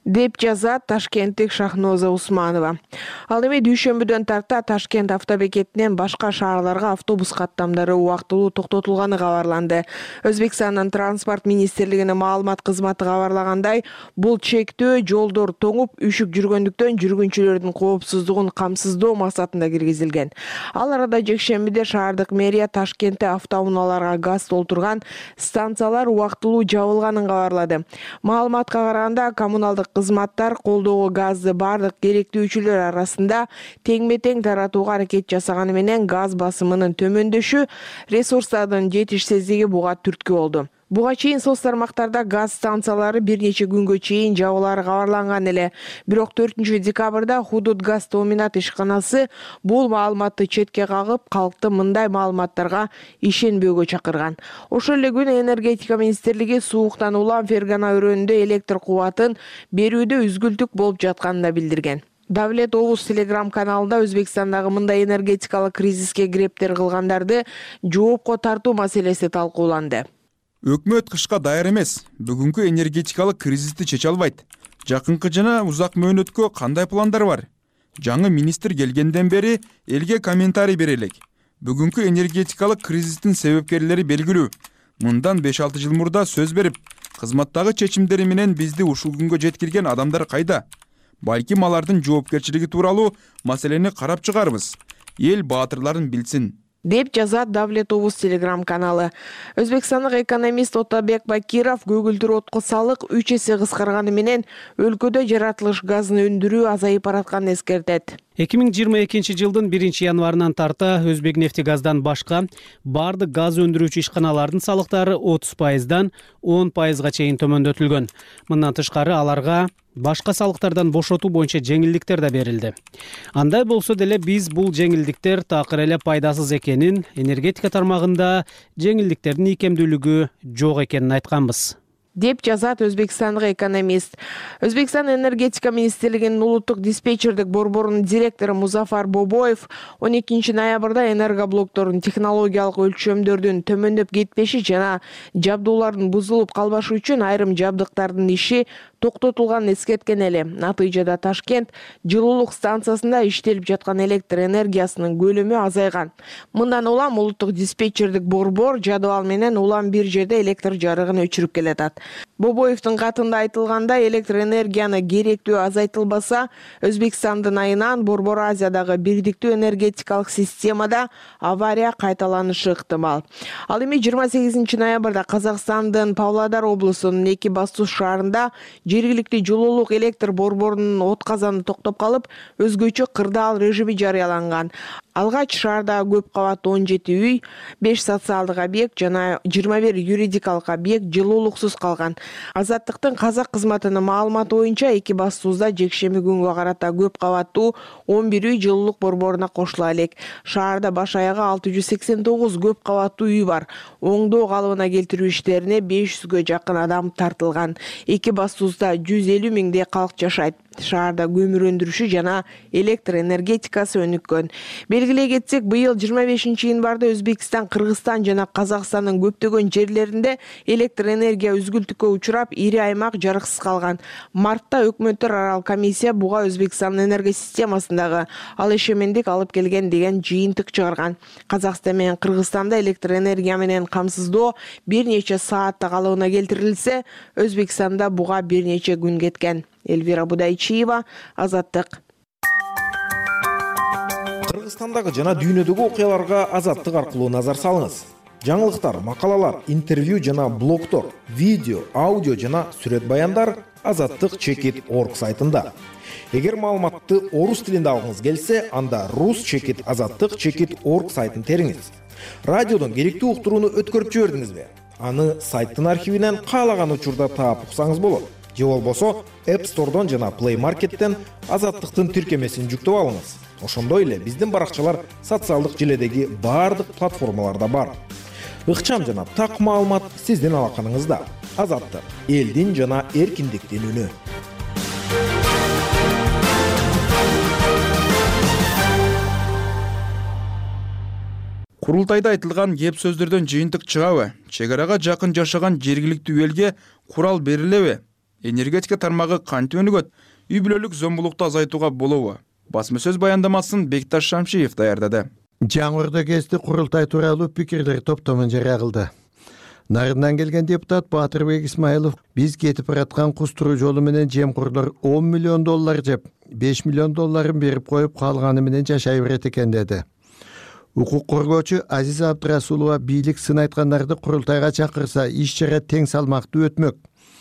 деп жазат ташкенттик Шахноза Усманова. Ал эми дүйшөмбүдөн тарта Ташкент автобекетинен башка шаарларга автобус каттамдары убактылуу токтотулганы кабарланды. Өзбекстандын транспорт министрлигинин маалымат кызматы кабарлагандай, бул чектөө жолдор тоңуп үшүк жүргөндүктөн жүргүнчүлөрдүн коопсуздугун камсыздоо максатында киргизилген. Ал арада жекшембиде шаардык мэрия Ташкентте автоунааларга газ толтурган станциялар убактылуу жабылганын кабарлады. Маалыматка караганда, коммуналдык кызматтар колдоого газды бардык керектүүчүлөр арасында теңме-тең таратууга аракет жасаганы менен газ басымынын төмөндөшү ресурстардын жетишсиздиги буга түрткү болду. Буга чейин соц тармактарда газ станциялары бир нече күнгө чейин жабылары кабарланган эле. Бирок төртүнчү декабрда Худуд газ Томинат ишканасы бул маалыматты четке кагып, калкты мындай маалыматтарга ишенбөөгө чакырган. Ошол эле күнү энергетика министрлиги сууктан улам Фергана өрөөнүндө электр кубатын берүүдө үзгүлтүк болуп жатканын да билдирген. Давлет Овуз Телеграм каналында Өзбекстандагы мындай энергетикалык кризиске грептер кылгандарды жоопко тартуу маселеси талкууланды. Өкмөт кышка даяр эмес. Бүгүнкү энергетикалык кризисти чече албайт. Жакынкы жана узак мөөнөткө кандай пландар бар? Жаңы министр келгенден бери элге комментарий берелик. Бүгүнкү энергетикалык кризистин себепкерлери белгилүү. Мындан беш алты жыл мурда сөз берип, кызматтагы чечимдери менен бизди ушул күнгө жеткирген адамдар кайда? Балким алардын жоопкерчилиги тууралуу маселени карап чыгарбыз. Эл баатырларын билсин. Деп жазат Давлет Овуз Телеграм каналы. Өзбекстандык экономист Отабек Бакиров көгүлтүр отко салык үч эсе кыскарганы менен өлкөдө жаратылыш газын өндүрүү азайып баратканын эскертет. эки миң жыйырма экинчи жылдын биринчи январынан тарта Өзбекнефтегаздан башка бардык газ өндүрүүчү ишканалардын салыктары отуз пайыздан он пайызга чейин төмөндөтүлгөн. Мындан тышкары аларга башка салыктардан бошотуу боюнча жеңилдиктер да берилди. Андай болсо деле биз бул жеңилдиктер такыр эле пайдасыз экенин, энергетика тармагында жеңилдиктердин ийкемдүүлүгү жок экенин айтканбыз. Деп жазат өзбекстандык экономист. Өзбекстан энергетика министрлигинин улуттук диспетчердик борборунун директору Музафар Бобоев он экинчи ноябрда энергоблоктордун технологиялык өлчөмдөрдүн төмөндөп кетпеши жана жабдуулардын бузулуп калбашы үчүн айрым жабдыктардын иши токтотулганын эскерткен эле. Натыйжада Ташкент жылуулук станциясында иштелип жаткан электр энергиясынын көлөмү азайган. Мындан улам улуттук диспетчердик борбор жадыбал менен улам бир жерде электр жарыгын өчүрүп келатат. Бобоевдин катында айтылгандай, электр энергияны керектүү азайтылбаса, Өзбекстандын айынан Борбор Азиядагы бирдиктүү энергетикалык системада авария кайталанышы ыктымал. Ал эми жыйырма сегизинчи ноябрда Казакстандын Павлодар облусунун эки Бастуз шаарында жергиликтүү жылуулук электр борборунун от казаны токтоп калып, өзгөчө кырдаал режими жарыяланган. Алгач шаарда көп кабат он жети үй, беш социалдык объект жана жыйырма бир юридикалык объект жылуулуксуз калган. Азаттыктын казак кызматынын маалыматы боюнча эки Бастузда жекшемби күнгө карата көп кабаттуу он бир үй жылуулук борборуна кошула элек. Шаарда баш аягы алты жүз сексен тогуз көп кабаттуу үй бар. Оңдоо калыбына келтирүү иштерине беш жүзгө жакын адам тартылган. эки Бастузда жүз элүү миңдей калк жашайт. Шаарда көмүр өндүрүшү жана электр энергетикасы өнүккөн. Белгилей кетсек, быйыл жыйырма бешинчи январда Өзбекстан, Кыргызстан жана Казакстандын көптөгөн жерлеринде электр энергия үзгүлтүккө учурап, ири аймак жарыксыз калган. Мартта өкмөттөр арал комиссия буга Өзбекстандын энергосистемасындагы ал ишемендик алып келген деген жыйынтык чыгарган. Казакстан менен Кыргызстанда электр энергия менен камсыздоо бир нече саатта калыбына келтирилсе, Өзбекстанда буга бир нече күн кеткен. Эльвира Будайчиева, Азаттык. Кыргызстандагы жана дүйнөдөгү окуяларга Азаттык аркылуу назар салыңыз. Жаңылыктар, макалалар, интервью жана блогтор, видео, аудио жана сүрөт баяндар азаттык чекит точка орг сайтында. Эгер маалыматты орус тилинде алгыңыз келсе, анда рус чекит азаттык чекит точка орг сайтын териңиз. Радиодон керектүү уктурууну өткөрүп жибердиңизби? Аны сайттын архивинен каалаган учурда таап уксаңыз болот. Же болбосо App Store'дон жана Play Market'тен азаттыктын тиркемесин жүктөп алыңыз. Ошондой эле биздин баракчалар социалдык желедеги бардык платформаларда бар. Ыкчам жана так маалымат сиздин алаканыңызда. Азаттык элдин жана эркиндиктин үнү. Курултайда айтылган кеп сөздөрдөн жыйынтык чыгабы? Чек арага жакын жашаган жергиликтүү элге курал берилеби? энергетика тармагы кантип өнүгөт, үй бүлөлүк зомбулукту азайтууга болобу? Басма сөз баяндамасын Бекташ Шамшиев даярдады. Жаңырды кезде курултай тууралуу пикирлер топтомун жарыялды. Нарындан келген депутат Батырбек Исмаилов биз кетип бараткан кустуруу жолу менен жемкурлар он миллион доллар жеп, беш миллион долларын берип коюп калганы менен жашай берет экен деди. Укук коргоочу Азиза Абдрасулова бийлик сын айткандарды курултайга чакырса, иш чара тең салмактуу өтмөк.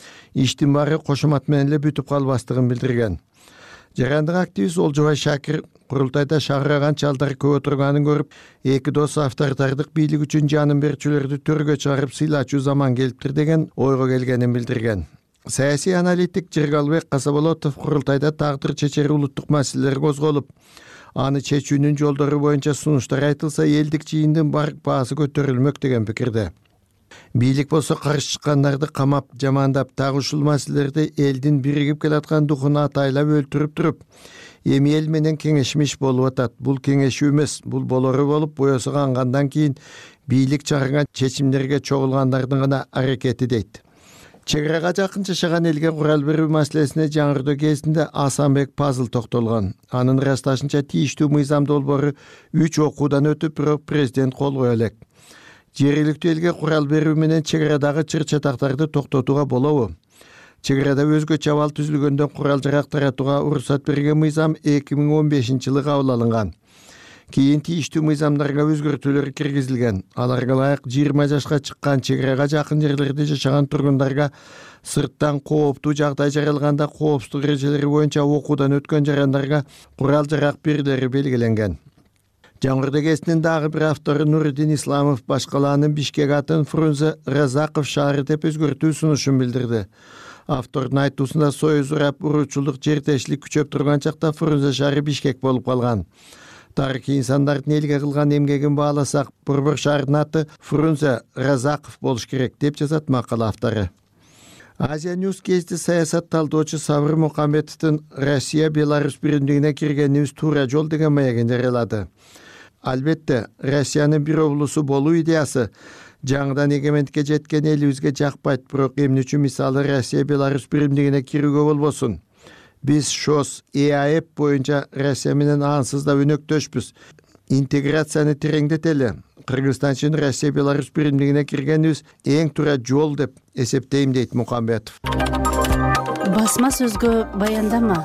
Иштин баары кошомат менен эле бүтүп калбастыгын билдирген. Жарандык активист Олжобай Шакир курултайда шагыраган чалдар көп отурганын көрүп, эки дос авторитардык бийлик үчүн жанын берчүлөрдү төргө чыгарып сыйлачуу заман келиптир деген ойго келгенин билдирген. Саясий аналитик Жыргалбек Касаболотов курултайда тагдыр чечери улуттук маселелер козголуп, аны чечүүнүн жолдору боюнча сунуштар айтылса, элдик жыйындын барк баасы көтөрүлмөк деген пикирде. Бийлик болсо каршы чыккандарды камап, жамандап, так ушул маселелерди элдин биригип келаткан духун атайлап өлтүрүп туруп, эми эл менен кеңешмиш болуп атат. Бул кеңешүү эмес, бул болору болуп, боесу кангандан кийин бийлик чыгарган чечимдерге чогулгандардын гана аракети дейт. Чек арага жакын жашаган элге курал берүү маселесине жаңырдоо кезинде Асанбек Пазыл токтолгон. Анын ырасташынча тийиштүү мыйзам долбоору үч окуудан өтүп, бирок президент кол кое элек. Жергиликтүү элге курал берүү менен чек арадагы чыр-чатактарды токтотууга болобу? Чек арада өзгөчө абал түзүлгөндөн курал жарак таратууга уруксат берген мыйзам эки миң он бешинчи жылы кабыл алынган. Кийин тийиштүү мыйзамдарга өзгөртүүлөр киргизилген. Аларга ылайык жыйырма жашка чыккан чек арага жакын жерлерде жашаган тургундарга сырттан кооптуу жагдай жаралганда коопсуздук эрежелери боюнча окуудан өткөн жарандарга курал жарак берилери белгиленген. Жаңырды кезинин дагы бир автору Нуридин Исламов башкалаанын Бишкек атын Фрунзе Разаков шаары деп өзгөртүү сунушун билдирди. Автордун айтуусунда Союз урап уруучулук жертешилик күчөп турган чакта Фрунзе шаары Бишкек болуп калган. Тарыхый инсандардын элге кылган эмгегин бааласак, борбор шаардын аты Фрунзе Разаков болуш керек деп жазат макала автору. Азия Ньюс кезди саясат талдоочу Сабыр Мукамбетовдун Россия Беларусь биримдигине киргенибиз туура жол деген маегин жарыялады. Албетте, Россиянын бир облусу болуу идеясы жаңыдан эгемендикке жеткен элибизге жакпайт, бирок эмне үчүн мисалы Россия Беларусь биримдигине кирүүгө болбосун? Биз ШОС, ЭАЭП боюнча Россия менен ансыз да өнөктөшпүз. Интеграцияны тереңдетели. Кыргызстан үчүн Россия Беларусь биримдигине киргенибиз эң туура жол деп эсептейм, дейт Мукамбетов. Басма сөзгө баяндама.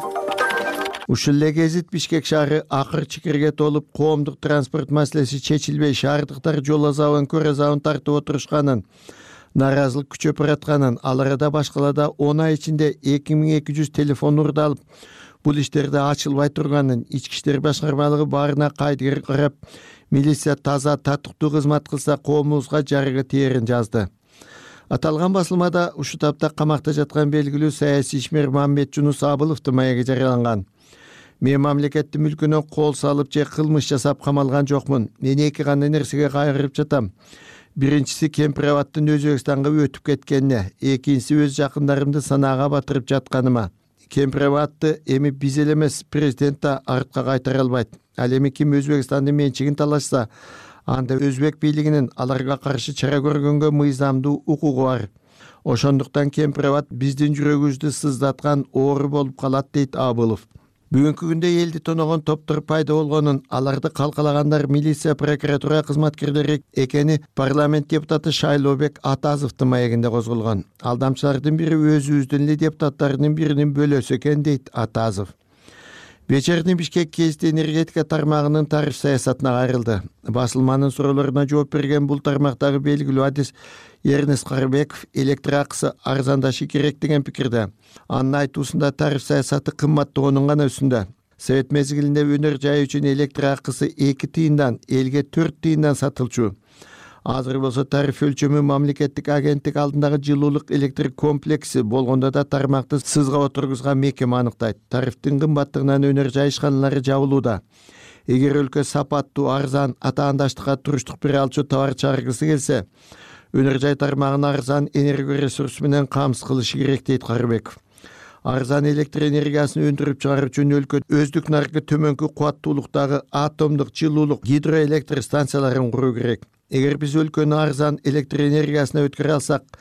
Ушул эле кезит Бишкек шаары акыр чикирге толуп, коомдук транспорт маселеси чечилбей, шаардыктар жол азабын, көр азабын тартып отурушканын, нааразылык күчөп баратканын, ал арада башкалада он ай ичинде эки миң эки жүз телефон урдалып, бул иштерде ачылбай турганын, ички иштер башкармалыгы баарына кайдыгер карап, милиция таза, татыктуу кызмат кылса коомубузга жарыгы тиерин жазды. Аталган басылмада ушу тапта камакта жаткан белгилүү саясий ишмер Мамбет Жунус Абыловдун маеги жарыяланган. Мен мамлекеттин мүлкүнө кол салып же кылмыш жасап камалган жокмун. Мен эки кандай нерсеге кайгырып жатам. Биринчиси Кемпирабадтын Өзбекстанга өтүп кеткенине, экинчиси өз жакындарымды санаага батырып жатканыма. Кемпирабадты эми биз эле эмес, президент да артка кайтара албайт. Ал эми ким Өзбекстандын менчигин талашса, анда өзбек бийлигинин аларга каршы чара көргөнгө мыйзамдуу укугу бар. Ошондуктан Кемпирабад биздин жүрөгүбүздү сыздаткан оору болуп калат, дейт Абылов. Бүгүнкү күндө элди тоногон топтор пайда болгонун, аларды калкалагандар милиция, прокуратура кызматкерлери экени парламент депутаты Шайлообек Атазовдун маегинде козголгон. Алдамчылардын бири өзүбүздүн эле депутаттарынын биринин бөлөсү экен, дейт Атазов. Вечерний Бишкек кезди энергетика тармагынын тариф саясатына кайрылды. Басылманын суроолоруна жооп берген бул тармактагы белгилүү адис Эрнест Карбеков электр акысы арзандашы керек деген пикирде. Анын айтуусунда тариф саясаты кымбаттоонун гана үстүндө. Совет мезгилинде өнөр жай үчүн электр акысы эки тыйындан элге төрт тыйындан сатылчу. Азыр болсо тариф өлчөмү мамлекеттик агенттик алдындагы жылуулук электр комплекси болгондо да тармакты сызга отургузган мекеме аныктайт. Тарифтин кымбаттыгынан өнөр жай ишканалары жабылууда. Эгер өлкө сапаттуу, арзан, атаандаштыкка туруштук бере алчу товар чыгаргысы келсе, өнөр жай тармагын арзан энергия ресурсу менен камсыз кылышы керек, дейт Карбеков. Арзан электр энергиясын өндүрүп чыгаруу үчүн өлкө өздүк наркы төмөнкү кубаттуулуктагы атомдук, жылуулук, гидроэлектр станцияларын куруу керек. Эгер биз өлкөнү арзан электр энергиясына өткөрө алсак,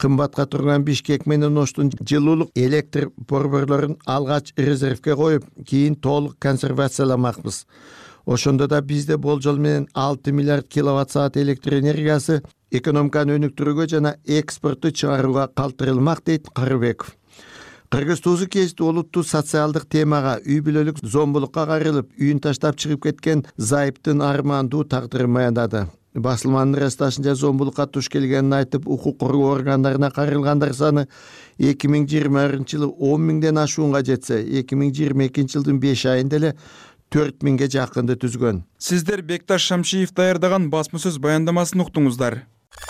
кымбатка турган Бишкек менен Оштун жылуулук электр борборлорун алгач резервге коюп, кийин толук консервацияламакпыз. Ошондо да бизде болжол менен алты миллиард киловатт саат электр энергиясы экономиканы өнүктүрүүгө жана экспортту чыгарууга калтырылмак, дейт Карыбеков. Кыргыз туузу кечти олуттуу социалдык темага үй бүлөлүк зомбулукка кайрылып, үйүн таштап чыгып кеткен зайыптын армандуу тагдырын баяндады. Басылманын расташынча зомбулукка туш келгенин айтып, укук коргоо органдарына кайрылгандар саны эки миң жыйырма биринчи жылы он миңден ашуунга жетсе, эки миң жыйырма экинчи жылдын беш айында эле төрт миңге жакынды түзгөн. Сиздер Бекташ Шамшиев даярдаган басма сөз баяндамасын уктуңуздар.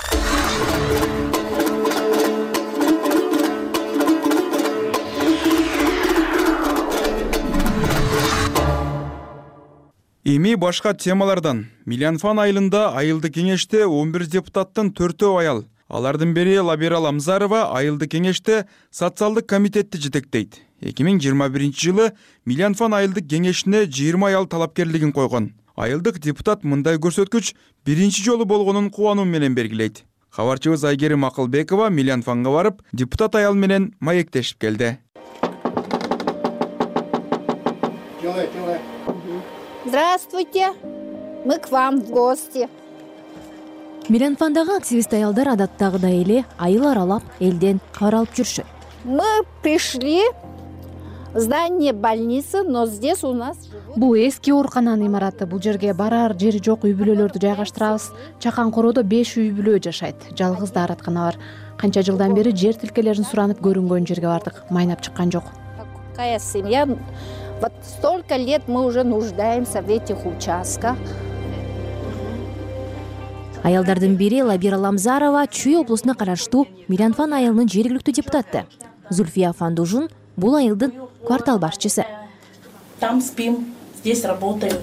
Эми башка темалардан. Милянфан айылында айылды кеңеште он бир депутаттын төртөө аял. Алардын бири Лабира Ламзарова айылды кеңеште социалдык комитетти жетектейт. эки миң жыйырма биринчи жылы Милянфан айылдык кеңешине жыйырма аял талапкерлигин койгон. Айылдык депутат мындай көрсөткүч биринчи жолу болгонун кубануу менен белгилейт. Кабарчыбыз Айгерим Акылбекова Милянфанга барып, депутат аял менен маектешип келди. Здравствуйте, мы к вам в гости. Милянфандагы активист аялдар адаттагыдай эле айыл аралап элден кабар алып жүрүшөт. Мы пришли в здание больницы, но здесь у нас... Бул эски оорукананын имараты. Бул жерге барар жери жок үй бүлөлөрдү жайгаштырабыз. Чакан короодо беш үй бүлө жашайт. Жалгыз даараткана бар. Канча жылдан бери жер тилкелерин суранып көрүнгөн жерге бардык. Майнап чыккан жок. Какая семья? Вот столько лет мы уже нуждаемся в этих участках. Аялдардын бири Лабира Ламзарова Чүй облусуна караштуу Милянфан айылынын жергиликтүү депутаты. Зульфия Фандужун бул айылдын квартал башчысы. Там спим, здесь работаем.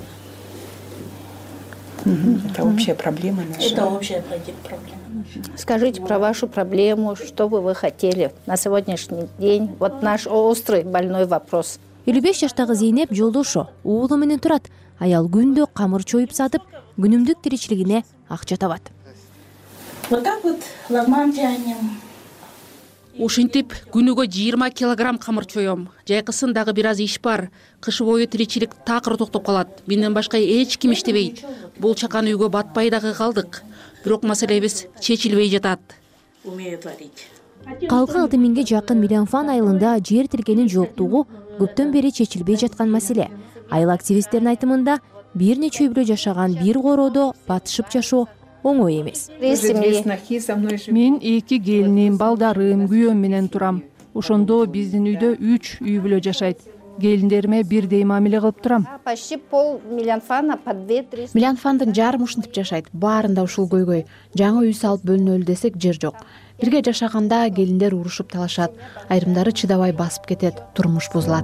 Это общая проблема наша. Это общая проблема. Скажите про вашу проблему, что бы вы хотели на сегодняшний день? Вот наш острый больной вопрос. элүү беш жаштагы Зейнеп жолдошу уулу менен турат. Аял күндө камыр чоюп сатып, күнүмдүк тиричилигине акча табат. Вот так вот лагман тянем. Ушинтип күнүгө жыйырма килограмм камыр чоем. Жайкысын дагы бир аз иш бар. Кыш бою тиричилик такыр токтоп калат. Менден башка эч ким иштебейт. Бул чакан үйгө батпай дагы калдык. Бирок маселебиз чечилбей жатат. Умею творить. Калкы алты миңге жакын Милянфан айылында жер тилкенин жооктугу көптөн бери чечилбей жаткан маселе. Айыл активисттеринин айтымында бир нече үй бүлө жашаган бир короодо батышып жашоо оңой эмес. Мен эки келиним, балдарым, күйөөм менен турам. Ошондо биздин үйдө үч үй бүлө жашайт. Келиндериме бирдей мамиле кылып турам. Почти пол Милянфана по две-три. Милянфандын жарым ушинтип жашайт. Баарында ушул көйгөй. Жаңы үй салып бөлүнөлү десек жер жок. Бирге жашаганда келиндер урушуп талашат. Айрымдары чыдабай басып кетет, турмуш бузулат.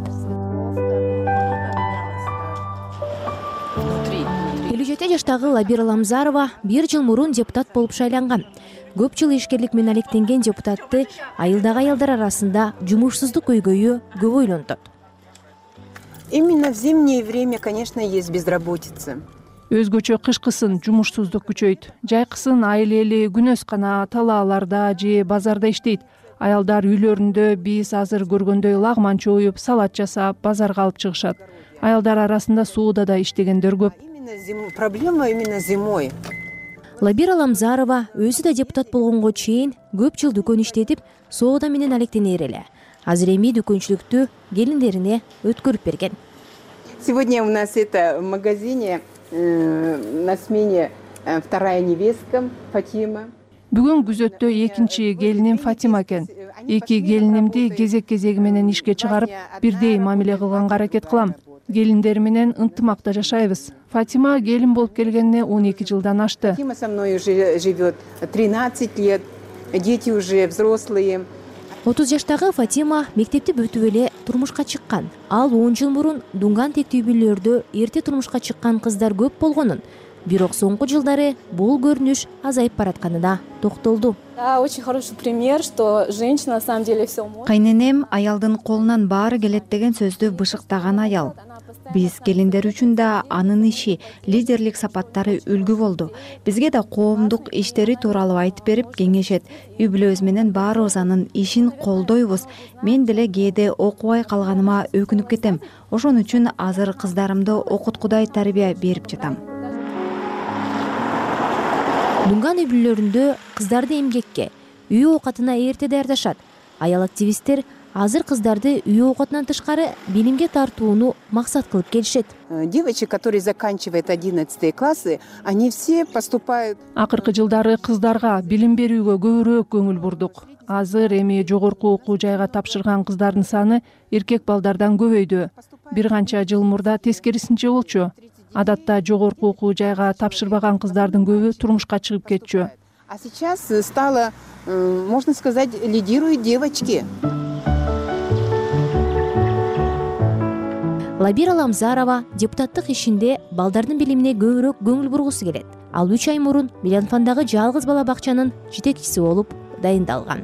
элүү жети жаштагы Лабира Ламзарова бир жыл мурун депутат болуп шайланган. Көп жыл ишкерлик менен алектенген депутатты айылдагы аялдар арасында жумушсуздук көйгөйү көп ойлонтот. Именно в зимнее время, конечно, есть безработица. Өзгөчө кышкысын жумушсуздук күчөйт. Жайкысын айыл эли күнөскана, талааларда же базарда иштейт. Аялдар үйлөрүндө биз азыр көргөндөй лагман чоюп, салат жасап, базарга алып чыгышат. Аялдар арасында сууда да иштегендер көп. Проблема именно зимой. Лабира Ламзарова өзү да депутат болгонго чейин көп жыл дүкөн иштетип, соода менен алектенер эле. Азыр эми дүкөнчүлүктү келиндерине өткөрүп берген. Сегодня у нас это в магазине на смене вторая невестка Фатима. Бүгүн күзөттө экинчи келиним Фатима экен. Эки келинимди кезек-кезеги менен ишке чыгарып, бирдей мамиле кылганга аракет кылам. Келиндер менен ынтымакта жашайбыз. Фатима келин болуп келгенине он эки жылдан ашты. Фатима со мной уже живет тринадцать лет. Дети уже взрослые. отуз жаштагы Фатима мектепти бүтүп эле турмушка чыккан. Ал он жыл мурун дунган тектүү үйлөрдө эрте турмушка чыккан кыздар көп болгонун, бирок соңку жылдары бул көрүнүш азайып баратканына токтолду. Да, очень хороший пример, что женщина на самом деле все может. Кайненем аялдын колунан баары келет деген сөздү бышыктаган аял. Биз келиндер үчүн да анын иши, лидерлик сапаттары үлгү болду. Бизге да коомдук иштери тууралуу айтып берип кеңешет. Үй бүлөбүз менен баарыбыз анын ишин колдойбуз. Мен деле кээде окубай калганыма өкүнүп кетем. Ошон үчүн азыр кыздарымды окуткудай тарбия берип жатам. Дунган үй бүлөлөрүндө кыздарды эмгекке, үй оокатына эрте даярдашат. Аял активисттер азыр кыздарды үй оокатынан тышкары билимге тартууну максат кылып келишет. Девочек, которые заканчивают одиннадцатые классы, они все поступают. Акыркы жылдары кыздарга билим берүүгө көбүрөөк көңүл бурдук. Азыр эми жогорку окуу жайга тапшырган кыздардын саны эркек балдардан көбөйдү. Бир канча жыл мурда тескерисинче болчу. Адатта жогорку окуу жайга тапшырбаган кыздардын көбү турмушка чыгып кетчү. А сейчас стало, можно сказать, лидируют девочки. Лабира Ламзарова депутаттык ишинде балдардын билимине көбүрөөк көңүл бургусу келет. Ал үч ай мурун Милянфандагы жалгыз бала бакчанын жетекчиси болуп дайындалган.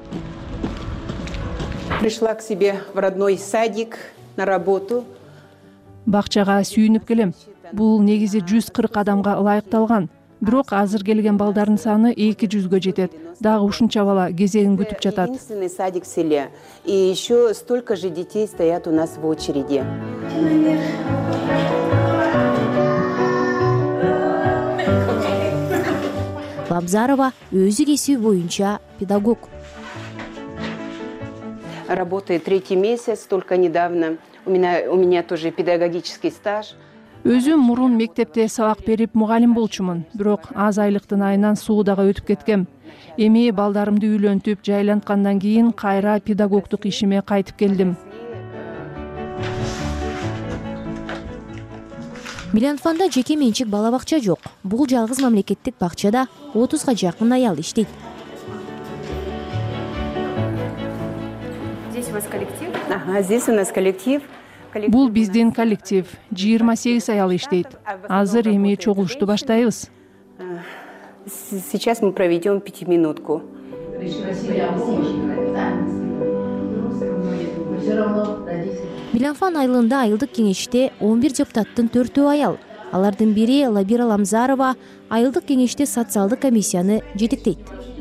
Пришла к себе в родной садик на работу. Бакчага сүйүнүп келем. Бул негизи жүз кырк адамга ылайыкталган. Бирок азыр келген балдардын саны эки жүзгө жетет. Дагы ушунча бала кезегин күтүп жатат. Единственный садик в селе. И еще столько же детей стоят у нас в очереди. Ламзарова өзү кесиби боюнча педагог. Работает третий месяц, только недавно. У меня, у меня тоже педагогический стаж. Өзүм мурун мектепте сабак берип мугалим болчумун, бирок аз айлыктын айынан суудага өтүп кеткем. Эми балдарымды үйлөнтүп, жайланткандан кийин кайра педагогдук ишиме кайтып келдим. Милянфанда жеке менчик бала бакча жок. Бул жалгыз мамлекеттик бакчада отузга жакын аял иштейт. Здесь у вас коллектив? Ага, здесь у нас коллектив. Бул биздин коллектив. жыйырма сегиз аял иштейт. Азыр эми чогулушту баштайбыз. Сейчас мы проведем пятиминутку. Милянфан айылында айылдык кеңеште он бир депутаттын төртөө аял. Алардын бири Лабира Ламзарова айылдык кеңеште социалдык комиссияны жетектейт.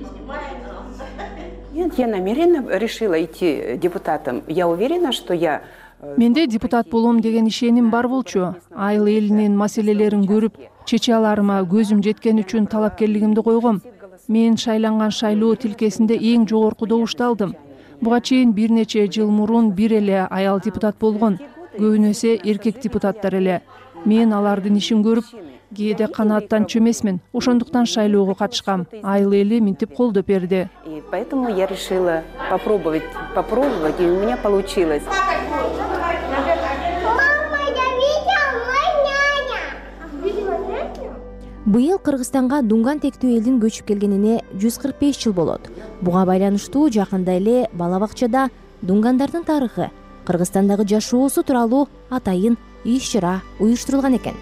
Нет, я намеренно решила идти депутатом. Я уверена, что я Менде депутат болом деген ишеним бар болчу. Айыл элинин маселелерин көрүп, чече аларыма көзүм жеткен үчүн талапкерлигимди койгом. Мен шайланган шайлоо тилкесинде эң жогорку добушту алдым. Буга чейин бир нече жыл мурун бир эле аял депутат болгон. Көбүнөсү эркек депутаттар эле. Мен алардын ишин көрүп, кээде канааттанчу эмесмин. Ошондуктан шайлоого катышкам. Айыл эли минтип колдоп берди. И поэтому я решила попробовать, попробовать, и у меня получилось. Быйыл Кыргызстанга дунган тектүү элдин көчүп келгенине жүз кырк беш жыл болот. Буга байланыштуу жакында эле бала бакчада дунгандардын тарыхы, Кыргызстандагы жашоосу тууралуу атайын иш-чара уюштурулган экен.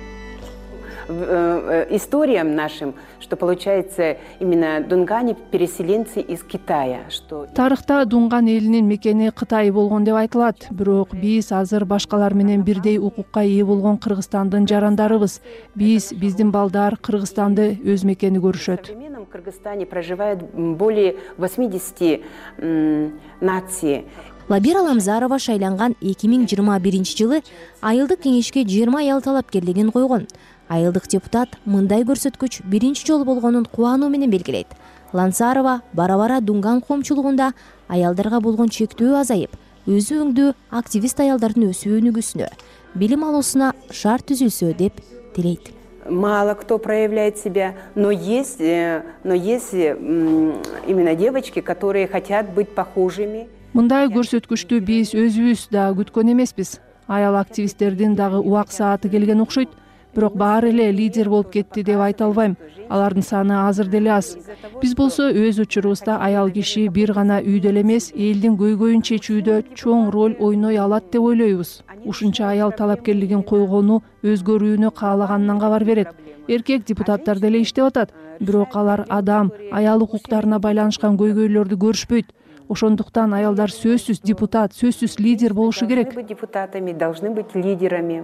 Историям нашим, что получается именно дунгане переселенцы из Китая, что тарыхта дунган элинин мекени Кытай болгон деп айтылат, бирок биз азыр башкалар менен бирдей укукка ээ болгон Кыргызстандын жарандарыбыз. Биз биздин балдар Кыргызстанды өз мекени көрүшөт. В Кыргызстане проживает более восьмидесяти наций. Лабира Ламзарова шайланган эки миң жыйырма биринчи жылы айылдык кеңешке жыйырма аял талапкерлигин койгон. Айылдык депутат мындай көрсөткүч биринчи жолу болгонун кубануу менен белгилейт. Лансарова бара-бара дунган коомчулугунда аялдарга болгон чектөө азайып, өзү өңдүү активист аялдардын өсүү өнүгүүсүнө, билим алуусуна шарт түзүлсө деп тилейт. Мало кто проявляет себя, но есть, но есть именно девочки, которые хотят быть похожими. Мындай көрсөткүчтү биз өзүбүз да күткөн эмеспиз. Аял активисттердин дагы убак сааты келген окшойт. Бирок баары эле лидер болуп кетти деп айта албайм. Алардын саны азыр деле аз. Биз болсо өз учурубузда аял киши бир гана үйдө эле эмес, элдин көйгөйүн чечүүдө чоң роль ойной алат деп ойлойбуз. Ушунча аял талапкерлигин койгону өзгөрүүнү каалаганынан кабар берет. Эркек депутаттар деле иштеп атат, бирок алар адам, аял укуктарына байланышкан көйгөйлөрдү көрүшпөйт. ошондуктан аялдар сөзсүз депутат, сөзсүз лидер болушу керек. Депутатами должны быть лидерами.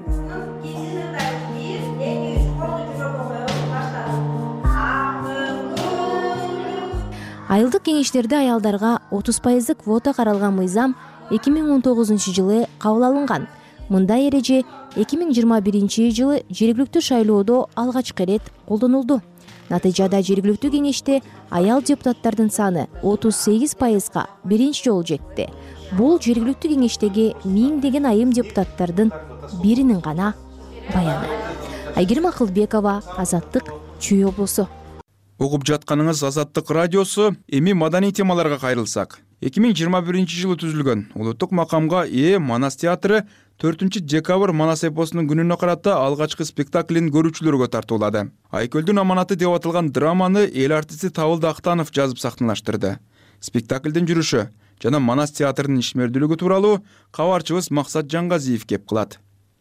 Айылдык кеңештерде аялдарга отуз пайыздык квота каралган мыйзам эки миң он тогузунчу жылы кабыл алынган. Мындай эреже эки миң жыйырма биринчи жылы жергиликтүү шайлоодо алгачкы ирет колдонулду. Натыйжада жергиликтүү кеңеште аял депутаттардын саны отуз сегиз пайызга биринчи жолу жетти. Бул жергиликтүү кеңештеги миңдеген айым депутаттардын биринин гана баяны. Айгерим Акылбекова, Азаттык, Чүй облусу. Угуп жатканыңыз Азаттык радиосу. Эми маданий темаларга кайрылсак. эки миң жыйырма биринчи жылы түзүлгөн улуттук макамга ээ Манас театры төртүнчү декабрь Манас эпосунун күнүнө карата алгачкы спектаклин көрүүчүлөргө тартуулады. Айкөлдүн аманаты деп аталган драманы эл артисти Табылды Актанов жазып сахналаштырды. Спектаклдин жүрүшү жана Манас театрынын ишмердүүлүгү тууралуу кабарчыбыз Максат Жангазиев кеп кылат.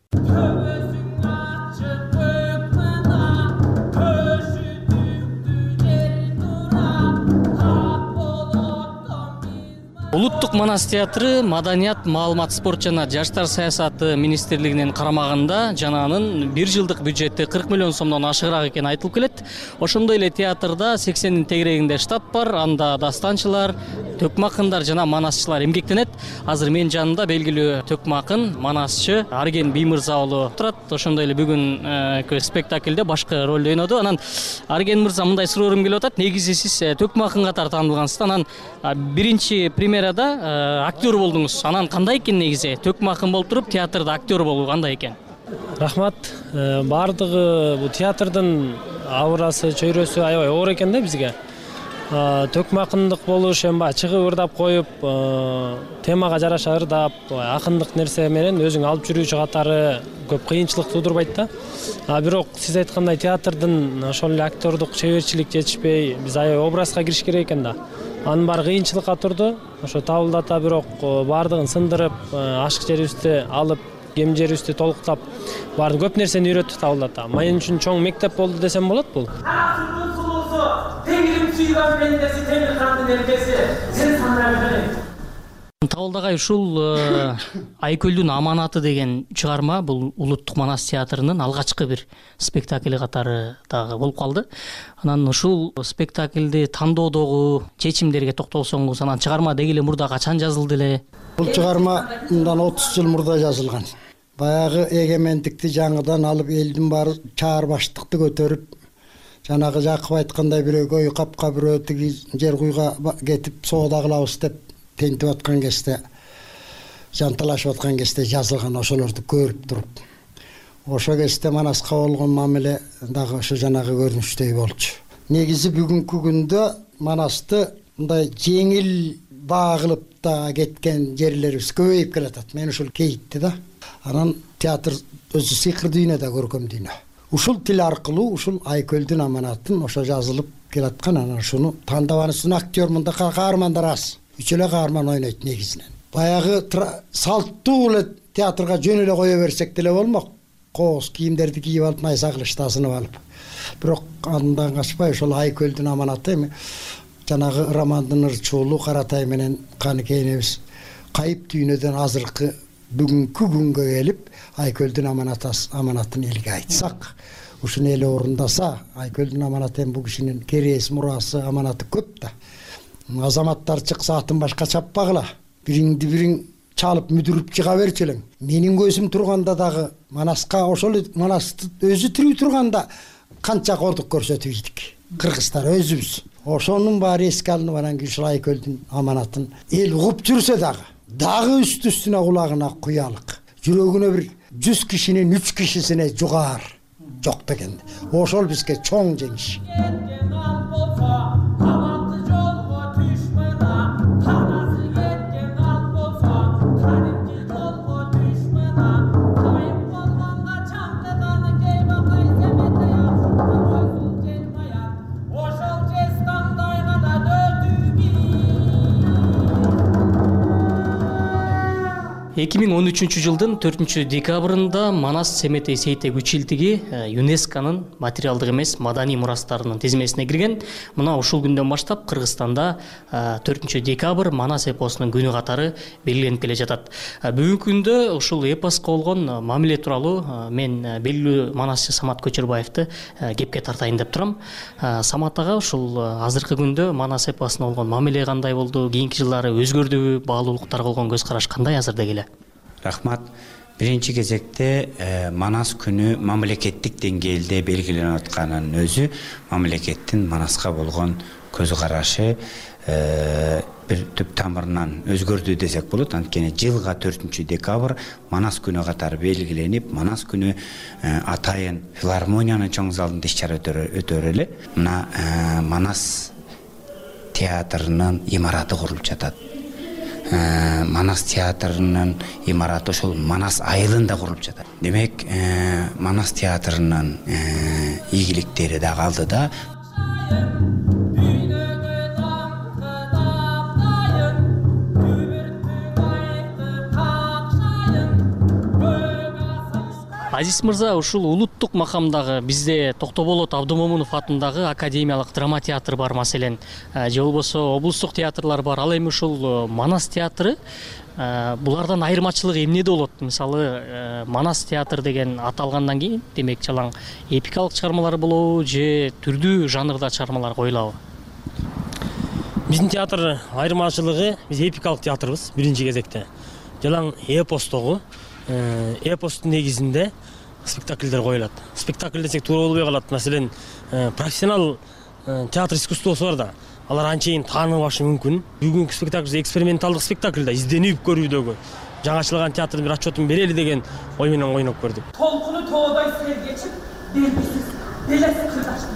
Улуттук Манас театры Маданият, маалымат, спорт жана жаштар саясаты министрлигинин карамагында жана анын бир жылдык бюджети кырк миллион сомдон ашыгыраак экени айтылып келет. Ошондой эле театрда сексендин тегерегинде штат бар, анда дастанчылар, төкмакындар жана манасчылар эмгектенет. Азыр менин жанымда белгилүү төкмакын, манасчы Арген Биймырза уулу турат. Ошондой эле бүгүн спектаклде башкы ролду ойноду. Анан Арген мырза, мындай суроорум келип атат. Негизи сиз төкмакын катары таанылгансыз. Анан биринчи премьера актер болдуңуз. Анан кандай экен негизи? Төкмакын болуп туруп театрда актер болуу кандай экен? Рахмат. Бардыгы бул театрдын аурасы, чөйрөсү аябай оор экен да бизге. Төкмакындык болуш эми чыгып ырдап коюп, темага жараша ырдап, акындык нерсе менен өзүң алып жүрүүчү катары көп кыйынчылык туудурбайт да. А бирок сиз айткандай театрдын ошол эле актердук чеберчилик жетишпей, биз аябай образга кириш керек экен да. Анын баары кыйынчылыкка турду. Ошо Табылды ата бирок баардыгын сындырып, ашык жерибизди алып, кем жерибизди толуктап, баарын көп нерсени үйрөттү Табылды ата. Мен үчүн чоң мектеп болду десем болот бул. Теңирим сүйгөн пендеси, темир кандын эркеси, сен санабы. Табылды агай, ушул Айкөлдүн аманаты деген чыгарма бул Улуттук Манас театрынын алгачкы бир спектакли катары дагы болуп калды. Анан ушул спектаклди тандоодогу чечимдерге токтолсоңуз, анан чыгарма деги эле мурда качан жазылды эле? Бул чыгарма мындан отуз жыл мурда жазылган. Баягы эгемендикти жаңыдан алып, элдин баары чаар баштыкты көтөрүп, жанагы Жакып айткандай бирөөгө үй капка, бирөө тиги жер куйга кетип соода кылабыз деп тентип аткан кезде, жанталашып аткан кезде жазылган, ошолорду көрүп туруп. Ошо кезде Манаска болгон мамиле дагы ошо жанагы көрүнүштөй болчу. Негизи бүгүнкү күндө Манасты мындай жеңил багылып да кеткен жерлерибиз көбөйүп келатат. Мен ушул кейитти да. Анан театр өзү сыйкыр дүйнө да көркөм дүйнө. Ушул тил аркылуу ушул Айкөлдүн аманатын ошо жазылып келаткан. Анан ушуну тандабанысына актер мында каармандар аз. Үч эле каарман ойнойт негизинен. Баягы салттуу эле театрга жөн эле кое берсек деле болмок. Кооз кийимдерди кийип алып, найза кылычты асынып алып. Бирок андан качпай ошол Айкөлдүн аманаты эми жанагы романдын ырчуулу Каратай менен Каныкей энебиз кайып дүйнөдөн азыркы бүгүнкү күнгө келип Айкөлдүн аманатын элге айтсак, ушуну эле орундаса, Айкөлдүн аманаты эми бул кишинин керээси, мурасы, аманаты көп да. Азаматтар чыкса атын башка чаппагыла. Бириңди бириң чалып мүдүрүп чыга берчү элең. Менин көзүм турганда дагы Манаска ошол Манасты өзү тирүү турганда канча кордук көрсөтүп ийдик. Кыргыздар өзүбүз. Ошонун баары эске алынып, анан кийин ушул Айкөлдүн аманатын эл угуп жүрсө дагы, дагы үстү-үстүнө кулагына куялык. Жүрөгүнө бир жүз кишинин үч кишисине жугаар жок деген. Ошол бизге чоң жеңиш. эки миң он үчүнчү жылдын төртүнчү декабрында Манас Семетей Сейтек үчилтиги ЮНЕСКОнун материалдык эмес маданий мурастарынын тизмесине кирген. Мына ушул күндөн баштап Кыргызстанда төртүнчү декабрь Манас эпосунун күнү катары белгиленип келе жатат. Бүгүнкү күндө ушул эпоска болгон мамиле тууралуу мен белгилүү манасчы Самат Көчөрбаевди кепке тартайын деп турам. Самат ага, ушул азыркы күндө Манас эпосуна болгон мамиле кандай болду? Кийинки жылдары өзгөрдүбү? Баалуулуктарга болгон көз караш кандай азырда келе? Рахмат. Биринчи кезекте Манас күнү мамлекеттик деңгээлде белгиленип атканын өзү мамлекеттин Манаска болгон көз карашы бир түп тамырынан өзгөрдү десек болот. Анткени жылга төртүнчү декабрь Манас күнү катары белгиленип, Манас күнү атайын филармониянын чоң залында иш-чара өтөр эле. Мына Манас театрынын имараты курулуп жатат. Манас театрынын имараты ошол Манас айылында курулуп жатат. Демек, Манас театрынын ийгиликтери да калды да. Азиз мырза, ушул улуттук макамдагы бизде Токтоболот Абдымомунов атындагы академиялык драма театр бар, маселен, же болбосо облустук театрлар бар. Ал эми ушул Манас театры булардан айырмачылыгы эмнеде болот? Мисалы, Манас театр деген аталгандан кийин, демек, жалаң эпикалык чыгармалар болобу же түрдүү жанрда чыгармалар коюлабы? Биздин театр айырмачылыгы, биз эпикалык театрбыз биринчи кезекте. Жалаң эпостогу, эпостун негизинде спектакльдер коюлат. Спектакль десек туура болбой калат. Маселен, профессионал театр искусствосу бар да. Алар анчейин тааныбашы мүмкүн. Бүгүнкү спектакль эксперименталдык спектакль да, изденип көрүүдөгү. Жаңачылган театрдын бир отчетун берели деген ой менен ойноп көрдүк. Толкуну тоодай сел кечип, белгисиз белеси кырдашты.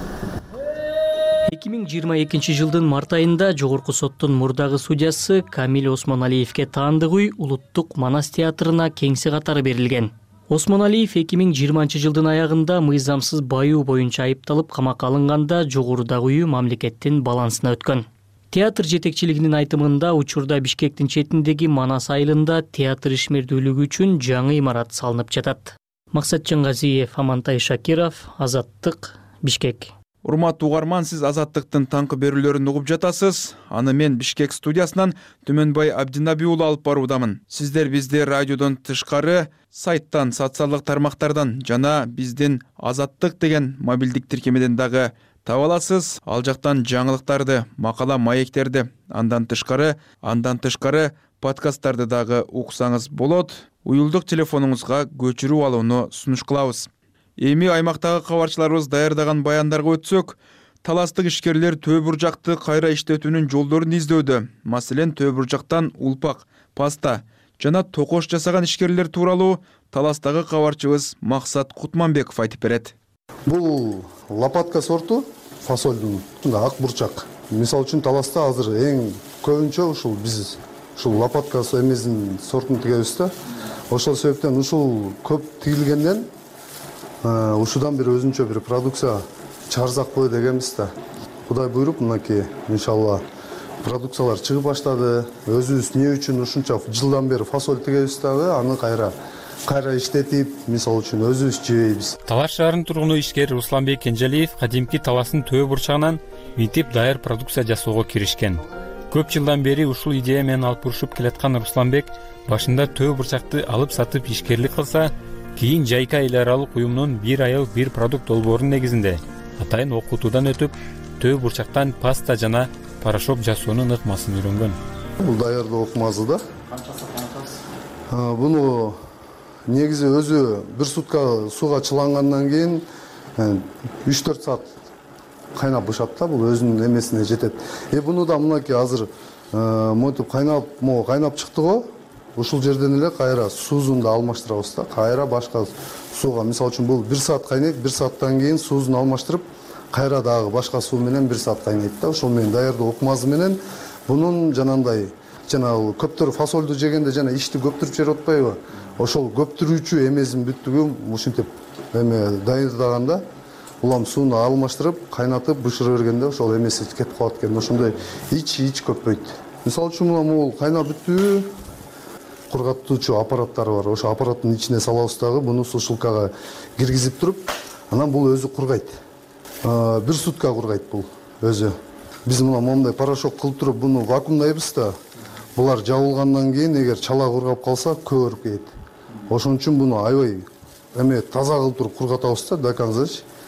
эки миң жыйырма экинчи жылдын март айында Жогорку соттун мурдагы судьясы Камил Осмоналиевке таандыгый улуттук Манас театрына кеңси катары берилген. Осмоналиев эки миң жыйырманчы жылдын аягында мыйзамсыз баюу боюнча айыпталып камакка алынганда жогорудагы мамлекеттин балансына өткөн. Театр жетекчилигинин айтымында учурда Бишкектин четиндеги Манас айылында театр ишмердүүлүгү үчүн жаңы имарат салынып жатат. Максатжан Газиев, Амантай Шакиров, Азаттык, Бишкек. Урматтуу угарман, сиз Азаттыктын таңкы берүүлөрүн угуп жатасыз. Аны мен Бишкек студиясынан Түмөнбай Абдинаби уулу алып баруудамын. Сиздер бизди радиодон тышкары, сайттан, социалдык тармактардан жана биздин Азаттык деген мобилдик тиркемеден дагы таба аласыз. Ал жактан жаңылыктарды, макала маектерди, андан тышкары, андан тышкары подкасттарды дагы уксаңыз болот. Уюлдук телефонуңузга көчүрүп алууну сунуш кылабыз. Эми аймактагы кабарчыларыбыз даярдаган баяндарга өтсөк, таластык ишкерлер Төө Буржакты кайра иштетүүнүн жолдорун издөдө. Маселен, Төө Буржактан улпак, паста жана токош жасаган ишкерлер тууралуу таластагы кабарчыбыз Максат Кутманбеков айтып берет. Бул лопатка сорту фасолдун ак бурчак. Мисалы үчүн таласта азыр эң көбүнчө ушул биз ушул лопатка эмесин сортун тигебиз да. Ошол себептен ушул көп тигилгенден ушудан бир өзүнчө бир продукция чыгарсакпы дегенбиз да. Кудай буйруп, мынакей иншалла продукциялар чыгып баштады. Өзүбүз эмне үчүн ушунча жылдан бери фасоль тигебиз дагы, аны кайра кайра иштетип, мисалы үчүн өзүбүз жебейбиз. Талаш шаарынын тургуну ишкер Русланбек Кенжалиев кадимки таластын Төө Бурчагынан митип даяр продукция жасоого киришкен. Көп жылдан бери ушул идея менен алып урушуп келаткан Русланбек башында Төө Бурчакты алып сатып ишкерлик кылса, кийин Жайка эл аралык уюмунун бир айыл бир продукт долбоорунун негизинде атайын окутуудан өтүп, Төө Бурчактан паста жана порошок жасоонун ыкмасын үйрөнгөн. Бул даярдоо ыкмасы да. Буну негизи өзү бир сутка сууга чылангандан кийин үч төрт саат кайнап бышат да, бул өзүнүн эмесине жетет. Э буну да мынакей азыр монтип кайнап, могу кайнап чыкты го. Ушул жерден эле кайра суузун да алмаштырабыз да. Кайра башка сууга, мисалы үчүн бул бир саат кайнайт, бир сааттан кийин суузун алмаштырып, кайра дагы башка суу менен бир саат кайнайт да. Ошол менен даярдоо ыкмасы менен бунун жанагындай жана көптөр фасолду жегенде жана ишти көптүрүп жеп атпайбы? Ошол көптүрүүчү эмесин бүттүгү ушинтип эме даярдаганда улам сууну алмаштырып, кайнатып, бышыра бергенде ошол эмеси кетип калат экен. Ошондой ич ич көппөйт. Мисалы үчүн бул кайнап бүттү. кургатуучу аппараттары бар. Ошо аппараттын ичине салабыз дагы буну сушилкага киргизип туруп, анан бул өзү кургайт. Бир сутка кургайт бул өзү. Биз мына моундай порошок кылып туруп буну вакуумдайбыз да, булар жабылгандан кийин эгер чала кургап калса көбөрүп кетет. Ошон үчүн буну аябай эме таза кылып туруп кургатабыз да до конца.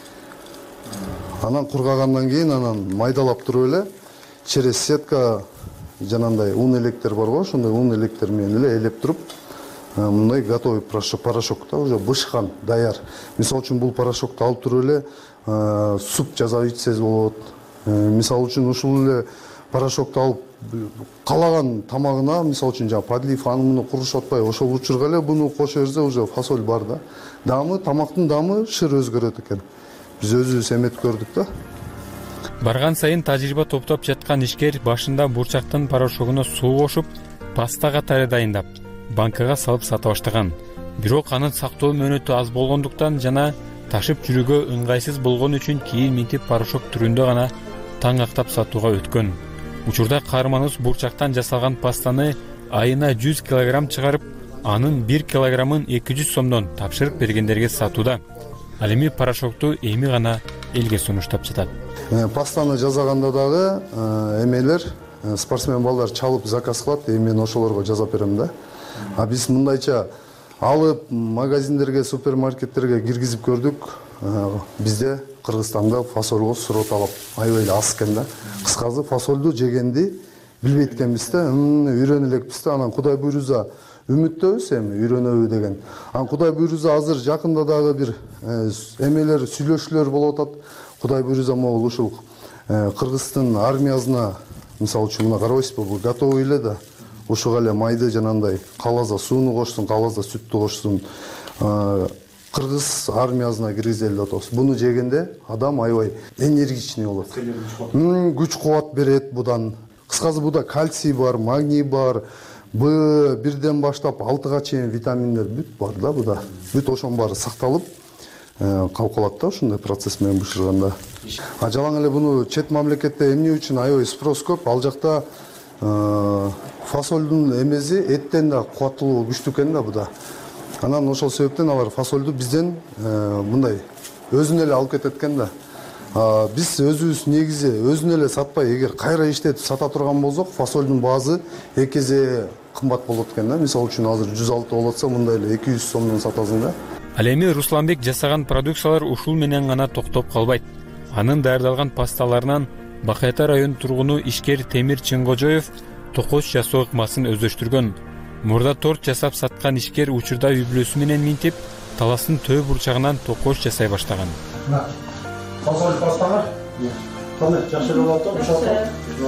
Анан кургагандан кийин анан майдалап туруп эле через сетка жанандай ун электер бар го, ошондой ун электер менен эле элеп туруп, мындай готовый порошок да уже бышкан, даяр. Мисалы үчүн бул порошокту алып туруп эле суп жасап ичсеңиз болот. Мисалы үчүн ушул эле порошокту алып калаган тамагына, мисалы үчүн жана подлив анын курушуп атпайбы, ошол учурга эле буну кошо берсе уже фасоль бар да. Дамы, тамактын дамы шыр өзгөрөт экен. Биз өзүбүз эметип көрдүк да. Барган сайын тажрыйба топтоп жаткан ишкер башында бурчактын порошогуна суу кошуп, паста катары дайындап, банкага салып сата баштаган. Бирок анын сактоо мөөнөтү аз болгондуктан жана ташып жүрүүгө ыңгайсыз болгон үчүн кийин минтип порошок түрүндө гана таң актап сатууга өткөн. Учурда каарманыбыз бурчактан жасалган пастаны айына жүз килограмм чыгарып, анын бир килограммын эки жүз сомдон тапшырып бергендерге сатууда. Ал эми порошокту эми гана элге сунуштап жатат. Пастаны жасаганда дагы эмелер, спортсмен балдар чалып заказ кылат, эми мен ошолорго жасап берем да. А биз мындайча алып магазиндерге, супермаркеттерге киргизип көрдүк. Бизде Кыргызстанда фасолго суроо талап аябай аз экен да. Кыскасы фасолду жегенди билбейт экенбиз да, үйрөнө элекпиз да. Анан Кудай буйруза үмүттөбүз эми үйрөнөбү деген. Анан Кудай буйруза азыр жакында дагы бир эмелер, сүйлөшүүлөр болуп атат. Кудай буйруза могул ушул Кыргыздын армиясына, мисалы үчүн мына карабайсызбы, бул готовый эле да. Ушуга эле майды жанандай калаза сууну кошсун, калаза сүттү кошсун. Кыргыз армиясына киргизели деп атабыз. Буну жегенде адам аябай энергичный болот. Күч кубат берет будан. Кыскасы буда кальций бар, магний бар, Б бирден баштап алтыга чейин витаминдер бүт бар да буда. Бүт ошонун баары сакталып калып калат да ушундай процесс менен бышырганда. А жалаң эле буну чет мамлекетте эмне үчүн аябай спрос көп? Ал жакта фасолдун эмеси эттен да кубаттуулугу күчтүү экен да буда. Анан ошол себептен алар фасолду бизден мындай өзүнө эле алып кетет экен да. Биз өзүбүз негизи өзүнө эле сатпай, эгер кайра иштетип сата турган болсок, фасолдун баасы эки эсе кымбат болот экен да. Мисалы үчүн азыр жүз алты болот болсо, мындай эле эки жүз сомдон сатасың да. Ал эми Русланбек жасаган продукциялар ушул менен гана токтоп калбайт. Анын даярдалган пасталарынан Бакай Ата районунун тургуну ишкер Темир Чыңгожоев токоч жасоо ыкмасын өздөштүргөн. Мурда торт жасап саткан ишкер учурда үй бүлөсү менен минтип, таластын төө бурчагынан токоч жасай баштаган. Фасоль пастаңар? Кандай жакшы болот да,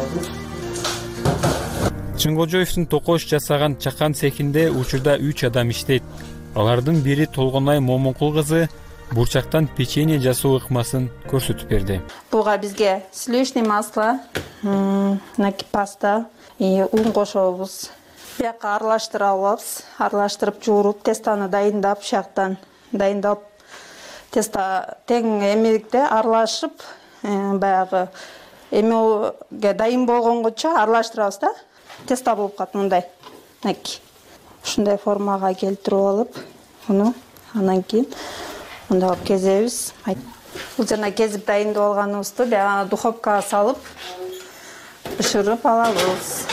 Чыңгожоевдун токоч жасаган чакан цехинде учурда үч адам иштейт. Алардын бири Толгонай Момункул кызы бурчактан печенье жасоо ыкмасын көрсөтүп берди. Буга бизге сливочный масло, паста, ун кошобуз. Бияка аралаштыра алабыз. Аралаштырып жууруп, тестаны дайындап, шактан дайындап, теста тең эмеликте аралашып, баягы эмеге дайын болгонгочо аралаштырабыз да. Теста болуп калат мындай. Ушундай формага келтирип алып, муну анан кийин мындай кылып кезебиз. Бул жана кезип дайындап алганыбызды баягы духовкага салып бышырып алабыз.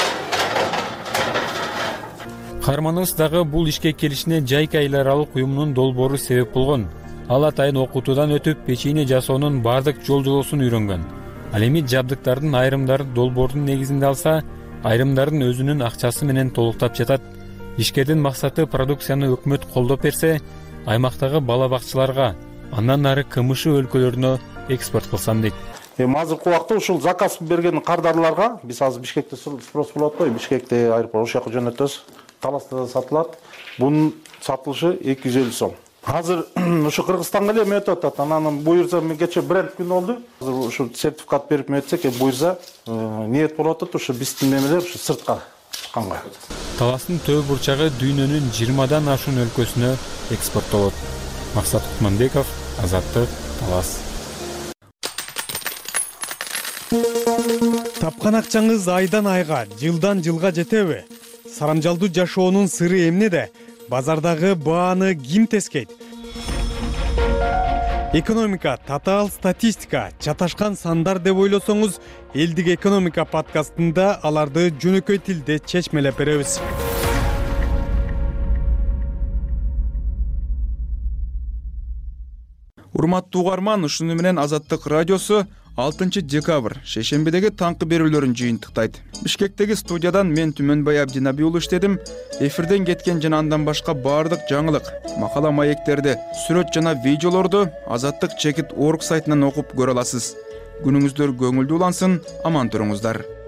Каарманыбыз дагы бул ишке келишине Жайка эл аралык уюмунун долбоору себеп болгон. Ал атайын окутуудан өтүп, печенье жасоонун бардык жол жолосун үйрөнгөн. Ал эми жабдыктардын айрымдары долбоордун негизинде алса, айрымдардын өзүнүн акчасы менен толуктап жатат. Ишкердин максаты продукцияны өкмөт колдоп берсе, аймактагы бала бакчаларга, андан нары КМШ өлкөлөрүнө экспорт кылсам дейт. Эми азыркы убакта ушул заказ берген кардарларга биз азыр Бишкекте спрос болот го, Бишкекте аэропорт ошол жака жөнөтөбүз. Таласта сатылат. Бунун сатылышы эки жүз элүү сом. Азыр ушу Кыргызстанга эле өтүп атат. Анан буйрса мен кече бренд күнү болду. Азыр ушу сертификат берип өтсөк, буйрса ниет болуп атат ушу биздин мемелер ушу сыртка чыкканга. Таластын төө бурчагы дүйнөнүн жыйырмадан ашуун өлкөсүнө экспорттолот. Максат Кутманбеков, Азаттык, Талас. Тапкан акчаңыз айдан айга, жылдан жылга жетеби? сарамжалдуу жашоонун сыры эмнеде? Базардагы бааны ким тескейт? Экономика, татаал статистика, чаташкан сандар деп ойлосоңуз, Элдик экономика подкастында аларды жөнөкөй тилде чечмелеп беребиз. Урматтуу угарман, ушуну менен Азаттык радиосу алтынчы декабрь шейшембидеги таңкы берүүлөрүн жыйынтыктайт. Бишкектеги студиядан мен Түмөнбай Абдинаби уулу иштедим. Эфирден кеткен жана андан башка баардык жаңылык, макала маектерди, сүрөт жана видеолорду Азаттык чекит орг сайтынан окуп көрө аласыз. Күнүңүздөр көңүлдүү улансын, аман туруңуздар.